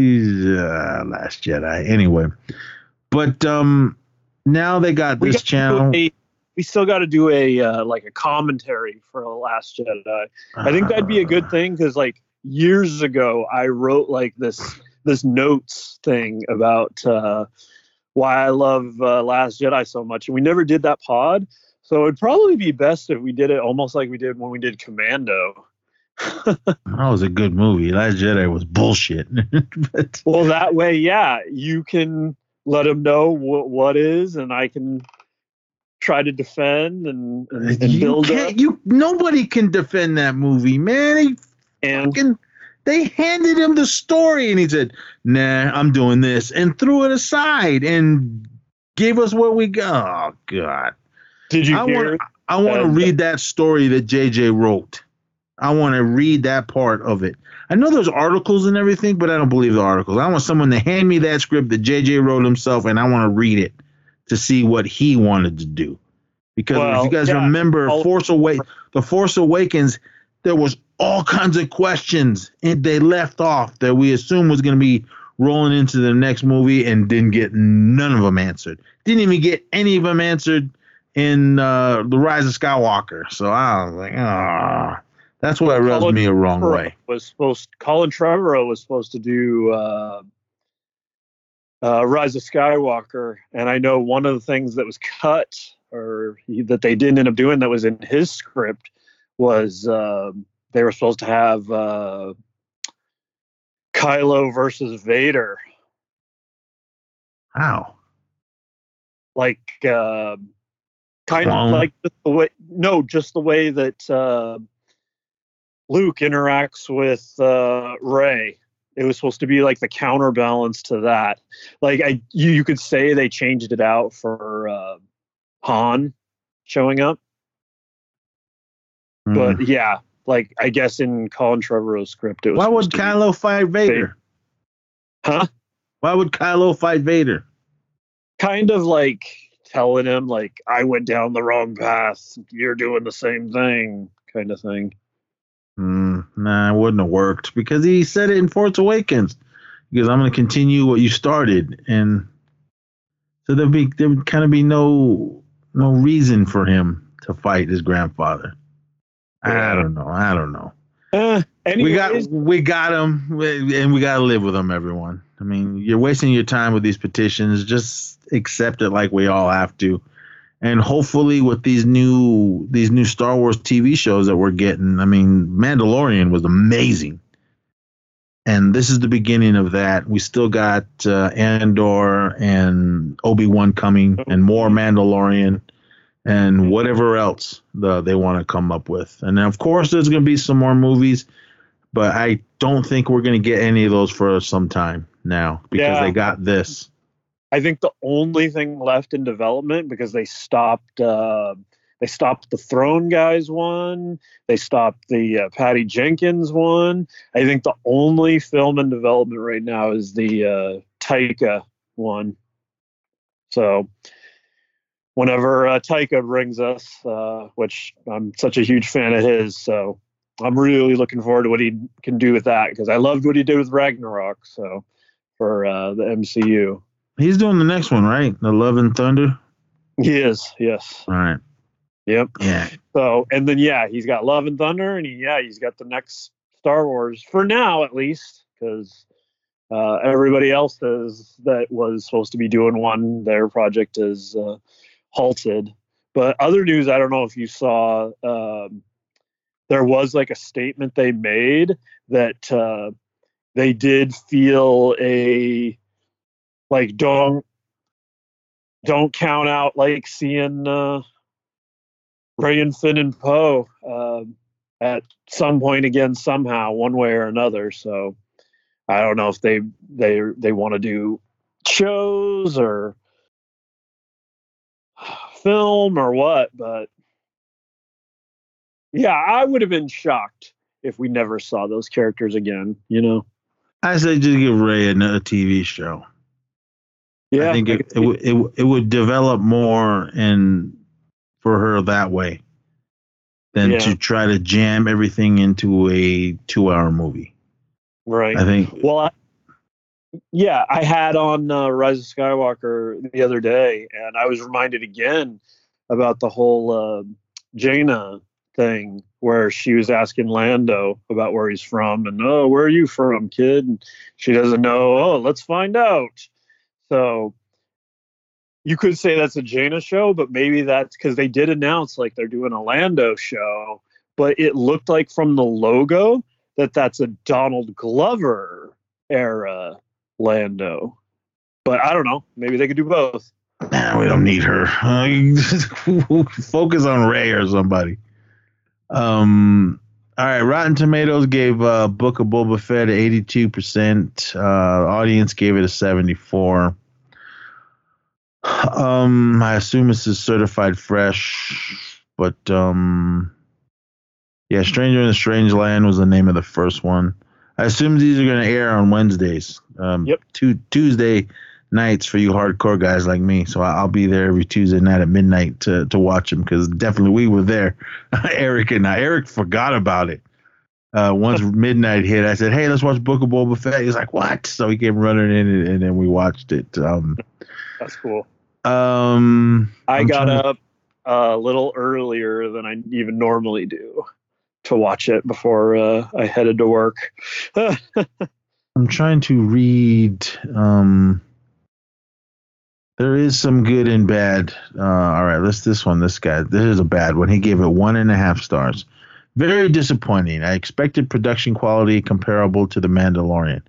Last Jedi anyway. But um, now they got We this got channel. a- We still got to do a uh, like a commentary for The Last Jedi. I think that'd be a good thing because like years ago I wrote like this this notes thing about uh, why I love uh, Last Jedi so much, and we never did that pod. So it'd probably be best if we did it almost like we did when we did Commando. That was a good movie. Last Jedi was bullshit. But, Well, that way, yeah, you can let them know what what is, and I can try to defend and, and, and you build can't, up. you nobody can defend that movie, man. They And fucking they handed him the story, and he said, "Nah, I'm doing this," and threw it aside and gave us what we got. Oh God! did you I hear? want I want to uh, read that story that J J wrote. I want to read that part of it. I know there's articles and everything, but I don't believe the articles. I want someone to hand me that script that J J wrote himself, and I want to read it to see what he wanted to do. Because Well, if you guys yeah, remember all- Force Awakens, The Force Awakens, there was all kinds of questions and they left off that we assumed was going to be rolling into the next movie and didn't get none of them answered. Didn't even get any of them answered in uh, The Rise of Skywalker. So I was like, ah, that's what rubs Colin me a wrong Trevorrow way. Was supposed Colin Trevorrow was supposed to do uh, uh, Rise of Skywalker, and I know one of the things that was cut or he, that they didn't end up doing that was in his script was uh, they were supposed to have uh, Kylo versus Vader, How? like uh, kind Clone? of like just the way no, just the way that uh, Luke interacts with uh, Rey. It was supposed to be like the counterbalance to that. Like I, you, you could say they changed it out for uh, Han showing up, Hmm. but yeah, like I guess in Colin Trevorrow's script, it was. Why would supposed to be- Kylo fight Vader? Huh? Why would Kylo fight Vader? Kind of like telling him, like, I went down the wrong path. You're doing the same thing, kind of thing. Mm, nah, it wouldn't have worked because he said it in Force Awakens. Because I'm going to continue what you started, and so there'd be there would kind of be no no reason for him to fight his grandfather. I Yeah. don't know. I don't know. Uh, We got anyways, we got him, and we got to live with him. Everyone. I mean, you're wasting your time with these petitions. Just accept it like we all have to. And hopefully with these new these new Star Wars T V shows that we're getting, I mean, Mandalorian was amazing. And this is the beginning of that. We still got uh, Andor and Obi-Wan coming and more Mandalorian and whatever else the, they want to come up with. And then, of course, there's going to be some more movies, but I don't think we're going to get any of those for some time now because Yeah. they got this. I think the only thing left in development, because they stopped uh, they stopped the Throne Guys one, they stopped the uh, Patty Jenkins one. I think the only film in development right now is the uh, Taika one. So whenever uh, Taika brings us, uh, which I'm such a huge fan of his, so I'm really looking forward to what he can do with that, because I loved what he did with Ragnarok. So for uh, the M C U. He's doing the next one, right? The Love and Thunder. He is, yes. All right. Yep. Yeah. So, and then, yeah, he's got Love and Thunder, and he, yeah, he's got the next Star Wars, for now at least, because uh, everybody else is, that was supposed to be doing one, their project is uh, halted. But other news, I don't know if you saw, um, there was like a statement they made that uh, they did feel a, like, don't, don't count out, like, seeing uh, Ray and Finn and Poe uh, at some point again, somehow, one way or another. So I don't know if they they they want to do shows or film or what, but yeah, I would have been shocked if we never saw those characters again. You know? I say just give Ray a T V show. Yeah, I think I it could it, see- would- it, would- it would develop more and for her that way than Yeah. to try to jam everything into a two-hour movie. right. I think. Well, I, yeah, I had on uh, Rise of Skywalker the other day, and I was reminded again about the whole uh, Jaina thing, where she was asking Lando about where he's from, and oh, where are you from, kid? And she doesn't know. Oh, let's find out. So you could say that's a Jaina show, but maybe that's because they did announce like they're doing a Lando show, but it looked like from the logo that that's a Donald Glover era Lando. But I don't know. Maybe they could do both. Nah, we don't need her. Uh, focus on Ray or somebody. Um. All right. Rotten Tomatoes gave uh, Book of Boba Fett a eighty-two percent. Uh, audience gave it a seventy-four. Um. I assume this is certified fresh, but um. Yeah, Stranger in the Strange Land was the name of the first one. I assume these are going to air on Wednesdays. Um, Yep. Two, Tuesday nights for you hardcore guys like me. So I'll be there every Tuesday night at midnight to, to watch them because definitely we were there. Eric and I. Eric forgot about it. Uh, once midnight hit, I said, "Hey, let's watch Book of Boba Fett." He's like, "What?" So he came running in, and, and then we watched it. Um, That's cool. um, I I'm got trying to- up a little earlier than I even normally do to watch it before uh, I headed to work. I'm trying to read. Um, there is some good and bad. Uh, all right, let's this one. This guy. This is a bad one. He gave it one and a half stars. Very disappointing. I expected production quality comparable to The Mandalorian.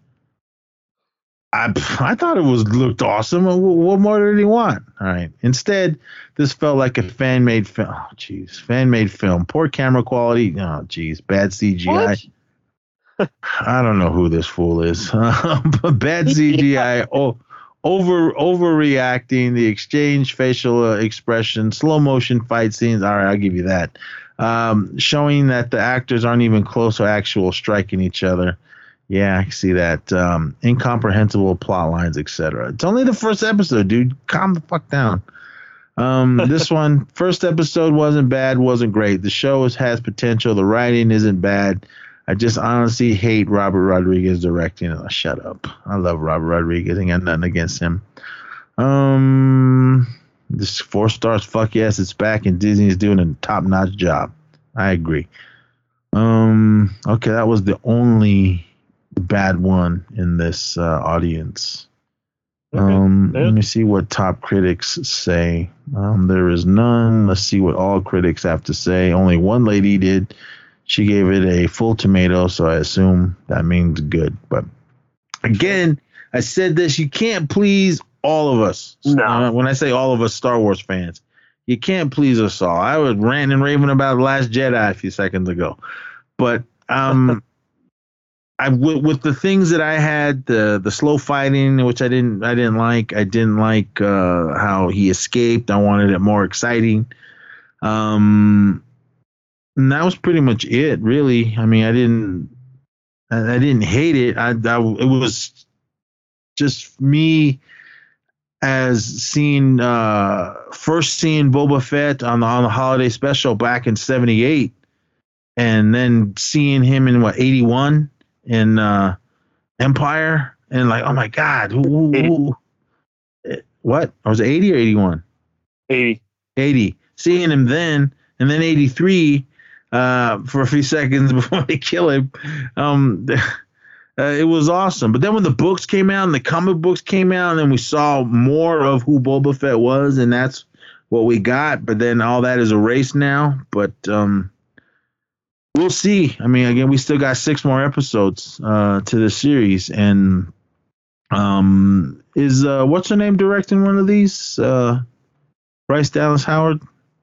I I thought it was looked awesome. What, what more did he want? All right. Instead, this felt like a fan made film. Oh, jeez, fan made film. Poor camera quality. Oh, jeez, bad C G I. What? I don't know who this fool is. But bad C G I. Oh, over overreacting. The exchange, facial uh, expression, slow motion fight scenes. All right, I'll give you that. Um, showing that the actors aren't even close to actual striking each other. Yeah, I can see that. Um, incomprehensible plot lines, et cetera. It's only the first episode, dude. Calm the fuck down. Um, this one, first episode wasn't bad, wasn't great. The show is, has potential. The writing isn't bad. I just honestly hate Robert Rodriguez directing. Oh, shut up. I love Robert Rodriguez. I ain't got nothing against him. Um, this four stars. Fuck yes, it's back, and Disney's doing a top-notch job. I agree. Um, okay, that was the only bad one in this uh, audience. Okay, Um, yeah. Let me see what top critics say. Um, there is none. Let's see what all critics have to say. Only one lady did. She gave it a full tomato, so I assume that means good. But again, I said this: you can't please all of us. No. Uh, when I say all of us Star Wars fans, you can't please us all. I was ranting and raving about The Last Jedi a few seconds ago, but um. I w- with the things that I had, the the slow fighting, which I didn't I didn't like. I didn't like uh, how he escaped. I wanted it more exciting. Um, and that was pretty much it, really. I mean, I didn't I, I didn't hate it. I, I it was just me as seeing uh, first seeing Boba Fett on the on the holiday special back in seventy-eight, and then seeing him in what eighty-one. In uh, Empire, and like, oh my God, who, who, who, what? Or was it eighty or eighty-one? eighty. eighty. Seeing him then, and then eighty-three uh, for a few seconds before they kill him. Um, uh, it was awesome. But then when the books came out and the comic books came out, and then we saw more of who Boba Fett was, and that's what we got. But then all that is erased now. But um, we'll see. I mean, again, we still got six more episodes uh, to the series, and um, is uh, what's her name directing one of these? Uh, Bryce Dallas Howard.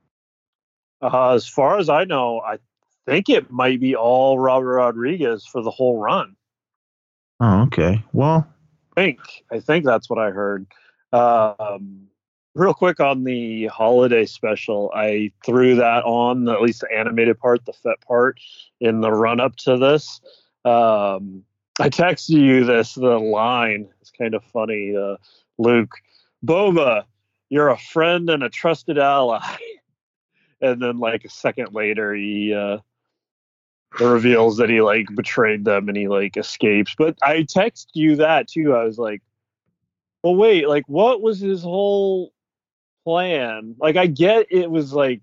Uh, as far as I know, I think it might be all Robert Rodriguez for the whole run. Oh, okay. Well, I think I think that's what I heard. Um, real quick on the holiday special, I threw that on, at least the animated part, the Fett part, in the run up to this. Um, I texted you this, the line. It's kind of funny. Uh, Luke, Boba, you're a friend and a trusted ally. And then like a second later, he uh, reveals that he like betrayed them and he like escapes. But I texted you that too. I was like, well, wait, like what was his whole plan? Like I get it was like,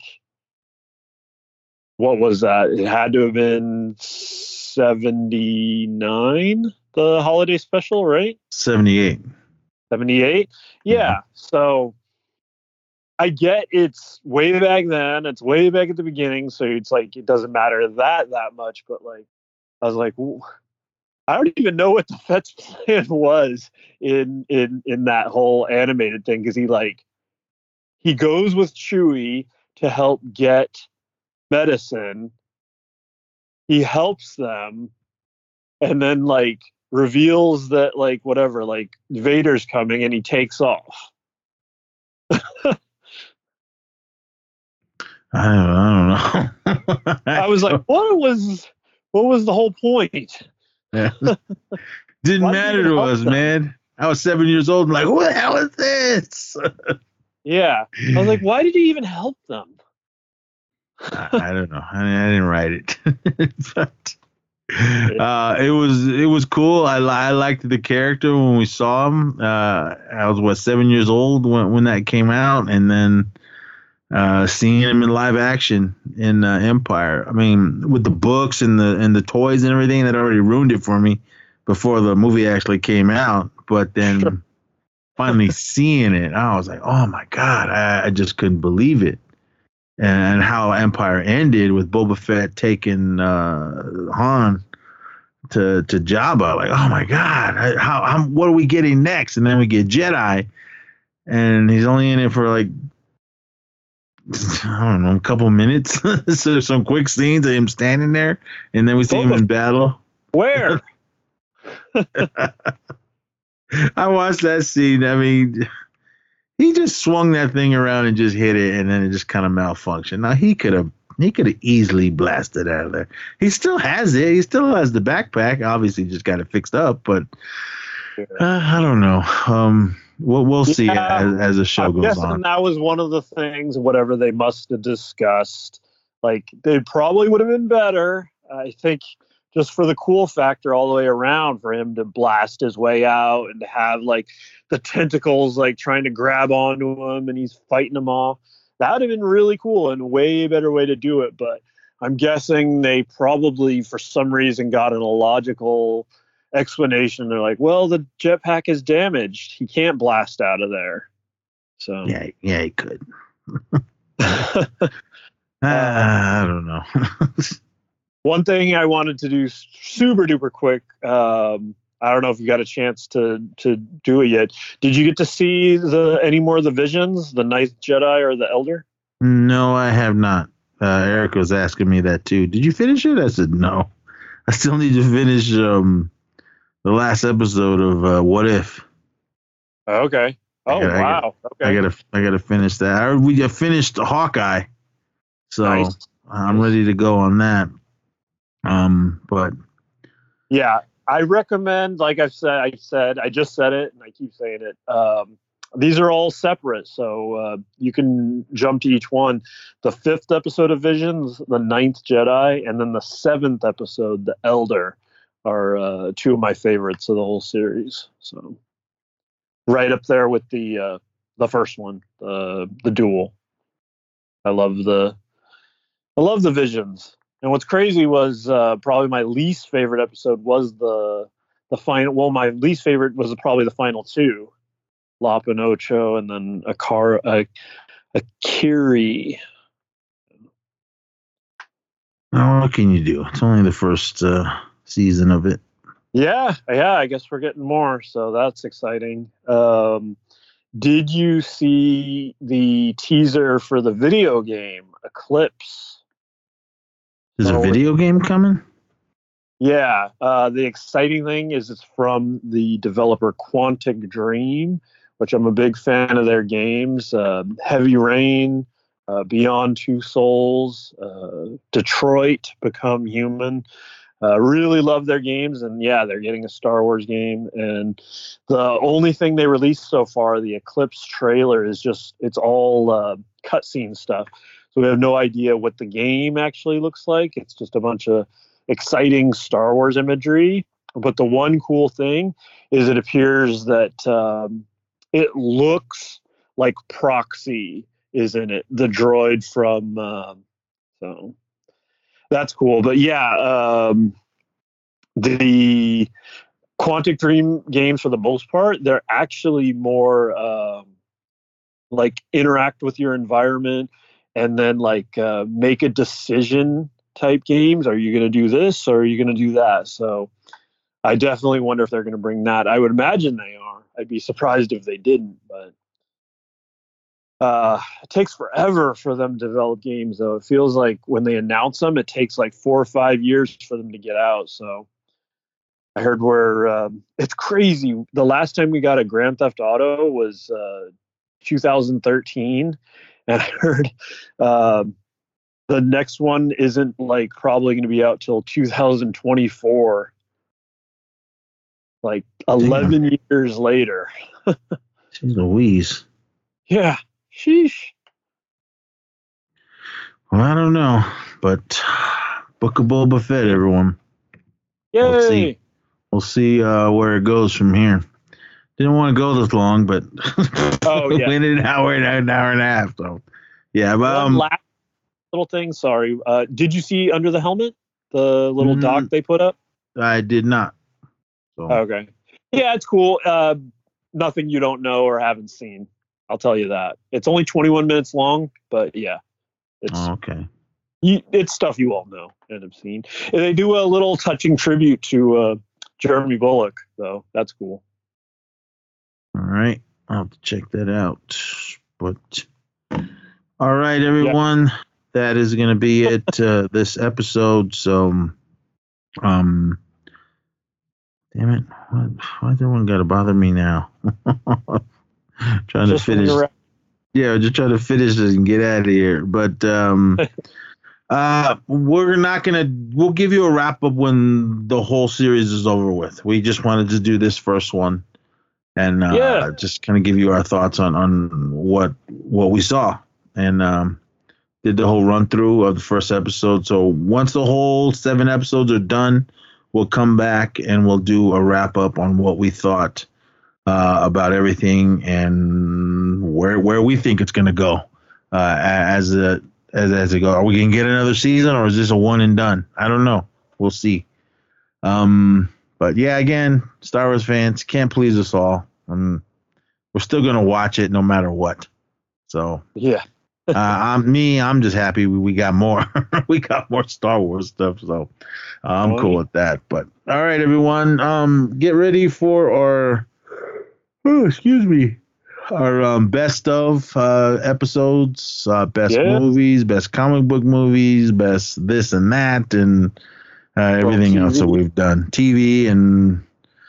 what was that? It had to have been seventy-nine, the holiday special, right? seventy-eight. seventy-eight? Yeah. So I get it's way back then. It's way back at the beginning. So it's like, it doesn't matter that that much. But like, I was like, I don't even know what the Fett's plan was in, in, in that whole animated thing. Cause he like, he goes with Chewie to help get medicine. He helps them and then like reveals that like, whatever, like Vader's coming and he takes off. I don't, I don't know. I was like, what was what was the whole point? Yeah. Didn't matter to us, them? man. I was seven years old and like, who the hell is this? Yeah. I was like, why did he even help them? I, I don't know. I, I didn't write it. But uh, it was it was cool. I, I liked the character when we saw him. Uh, I was, what, seven years old when, when that came out. And then uh, seeing him in live action in uh, Empire. I mean, with the books and the and the toys and everything, that already ruined it for me before the movie actually came out. But then sure. finally seeing it, I was like, oh, my God, I, I just couldn't believe it. And how Empire ended with Boba Fett taking uh, Han to to Jabba. Like, oh, my God, how, how what are we getting next? And then we get Jedi, and he's only in it for like, I don't know, a couple minutes. So some quick scenes of him standing there, and then we see Boba. him in battle. Where? I watched that scene. I mean, he just swung that thing around and just hit it, and then it just kind of malfunctioned. Now he could have, he could have easily blasted out of there. He still has it. He still has the backpack. Obviously, just got it fixed up. But uh, I don't know. Um, we'll we'll see yeah, as, as the show I'm goes guessing on. That was one of the things. Whatever they must have discussed, like they probably would have been better. I think. Just for the cool factor all the way around, for him to blast his way out and to have like the tentacles like trying to grab onto him and he's fighting them off. That would have been really cool and a way better way to do it. But I'm guessing they probably, for some reason, got an illogical explanation. They're like, well, the jetpack is damaged. He can't blast out of there. So yeah, yeah, he could. uh, I don't know. One thing I wanted to do super duper quick. Um, I don't know if you got a chance to to do it yet. Did you get to see the any more of the visions, the Ninth Jedi or the Elder? No, I have not. Uh, Eric was asking me that too. Did you finish it? I said no. I still need to finish um, the last episode of uh, What If. Okay. Oh gotta, wow. I gotta, okay. I gotta I gotta finish that. I, we just finished Hawkeye, so nice. I'm ready to go on that. Um, but yeah, I recommend, like I've said, I said, I just said it and I keep saying it. Um, these are all separate. So, uh, you can jump to each one. The fifth episode of Visions, the Ninth Jedi, and then the seventh episode, the Elder, are, uh, two of my favorites of the whole series. So right up there with the, uh, the first one, the, the duel. I love the, I love the Visions. And what's crazy was uh, probably my least favorite episode was the the final. Well, my least favorite was probably the final two, Lop and Ocho, and then Akara, uh, Akiri. Oh, what can you do? It's only the first uh, season of it. Yeah, yeah. I guess we're getting more, so that's exciting. Um, did you see the teaser for the video game Eclipse? Is a video game coming? Yeah. Uh, the exciting thing is it's from the developer Quantic Dream, which I'm a big fan of their games. Uh, Heavy Rain, uh, Beyond Two Souls, uh, Detroit, Become Human. Uh, really love their games. And yeah, they're getting a Star Wars game. And the only thing they released so far, the Eclipse trailer, is just, it's all uh, cutscene stuff. So we have no idea what the game actually looks like. It's just a bunch of exciting Star Wars imagery. But the one cool thing is it appears that um, it looks like Proxy is in it, the droid from. Um, so that's cool. But yeah, um, the Quantic Dream games, for the most part, they're actually more um, like interact with your environment. And then like uh, make a decision type games. Are you going to do this or are you going to do that? So I definitely wonder if they're going to bring that. I would imagine they are. I'd be surprised if they didn't. But uh, it takes forever for them to develop games, though. It feels like when they announce them, it takes like four or five years for them to get out. So I heard where um, it's crazy. The last time we got a Grand Theft Auto was uh, two thousand thirteen. And I heard um, the next one isn't like probably going to be out till two thousand twenty-four. Like eleven Damn. years later. Jeez Louise. Yeah. Sheesh. Well, I don't know, but Book of Boba Fett, everyone. Yay. We'll see. We'll see uh, where it goes from here. Didn't want to go this long, but oh yeah, we ended an hour and an hour and a half. So yeah, but um, one last little thing. Sorry, uh, did you see Under the Helmet, the little mm, doc they put up? I did not. So. Okay, yeah, it's cool. Uh, nothing you don't know or haven't seen. I'll tell you that. It's only twenty-one minutes long, but yeah, it's oh, okay. You, it's stuff you all know and have seen. And they do a little touching tribute to uh, Jeremy Bulloch, though. That's cool. All right. I'll have to check that out. But all right, everyone. Yeah. That is going to be it uh, this episode. So, um, damn it. Why, why does everyone got to bother me now? trying just to finish. Yeah, just trying to finish this and get out of here. But, um, Uh, we're not going to, we'll give you a wrap up when the whole series is over with. We just wanted to do this first one and, uh, yeah. just kind of give you our thoughts on, on what, what we saw and, um, did the whole run through of the first episode. So once the whole seven episodes are done, we'll come back and we'll do a wrap up on what we thought, uh, about everything and where, where we think it's going to go, uh, as a, As, as it goes. Are we going to get another season or is this a one and done? I don't know. We'll see. Um, but yeah, again, Star Wars fans can't please us all. Um, we're still going to watch it no matter what. So yeah, uh, I'm me. I'm just happy we, we got more. we got more Star Wars stuff. So uh, I'm oh, cool with that. But all right, everyone, um, get ready for our. Oh, excuse me. Our um, best of uh, episodes, uh, best yeah. movies, best comic book movies, best this and that, and uh, everything else that we've done. T V and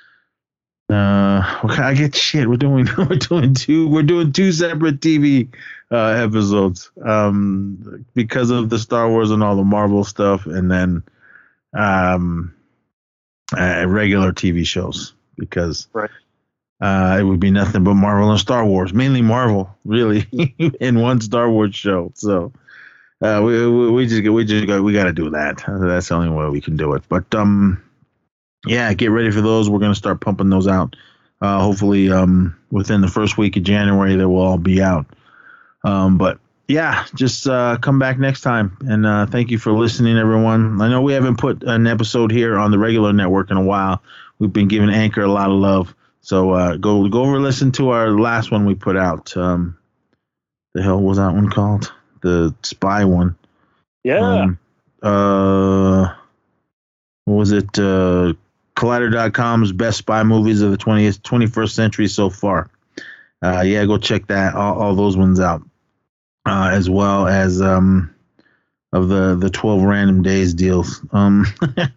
uh, I get shit. We're doing we're doing two we're doing two separate T V uh, episodes um, because of the Star Wars and all the Marvel stuff, and then um, uh, regular T V shows because. Right. Uh, it would be nothing but Marvel and Star Wars, mainly Marvel, really, in one Star Wars show. So uh, we, we we just we just got, we got to do that. That's the only way we can do it. But um, yeah, get ready for those. We're gonna start pumping those out. Uh, hopefully, um, within the first week of January, they will all be out. Um, but yeah, just uh, come back next time, and uh, thank you for listening, everyone. I know we haven't put an episode here on the regular network in a while. We've been giving Anchor a lot of love. So uh, go go over and listen to our last one we put out. Um, the hell was that one called? The spy one. Yeah. Um, uh, what was it? Uh, Collider dot com's best spy movies of the twentieth, twenty-first century so far. Uh, yeah, go check that all, all those ones out, uh, as well as um, of the the twelve random days deals. Um,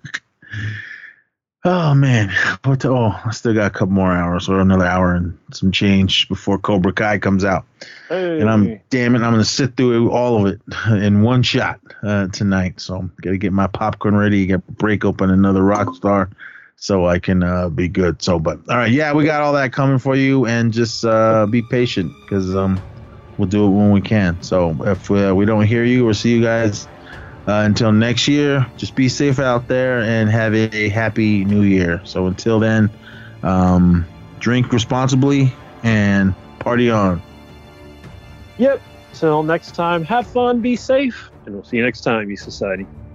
Oh, man. What the, oh, I still got a couple more hours or another hour and some change before Cobra Kai comes out. Hey. And I'm, damn it, I'm going to sit through all of it in one shot uh, tonight. So I'm going to get my popcorn ready, get break open another Rockstar so I can uh, be good. So, but all right. Yeah, we got all that coming for you and just uh, be patient because um, we'll do it when we can. So if uh, we don't hear you or see you guys, Uh, until next year, just be safe out there and have a, a happy new year. So until then, um, drink responsibly and party on. Yep. Till next time, have fun, be safe, and we'll see you next time, E Society.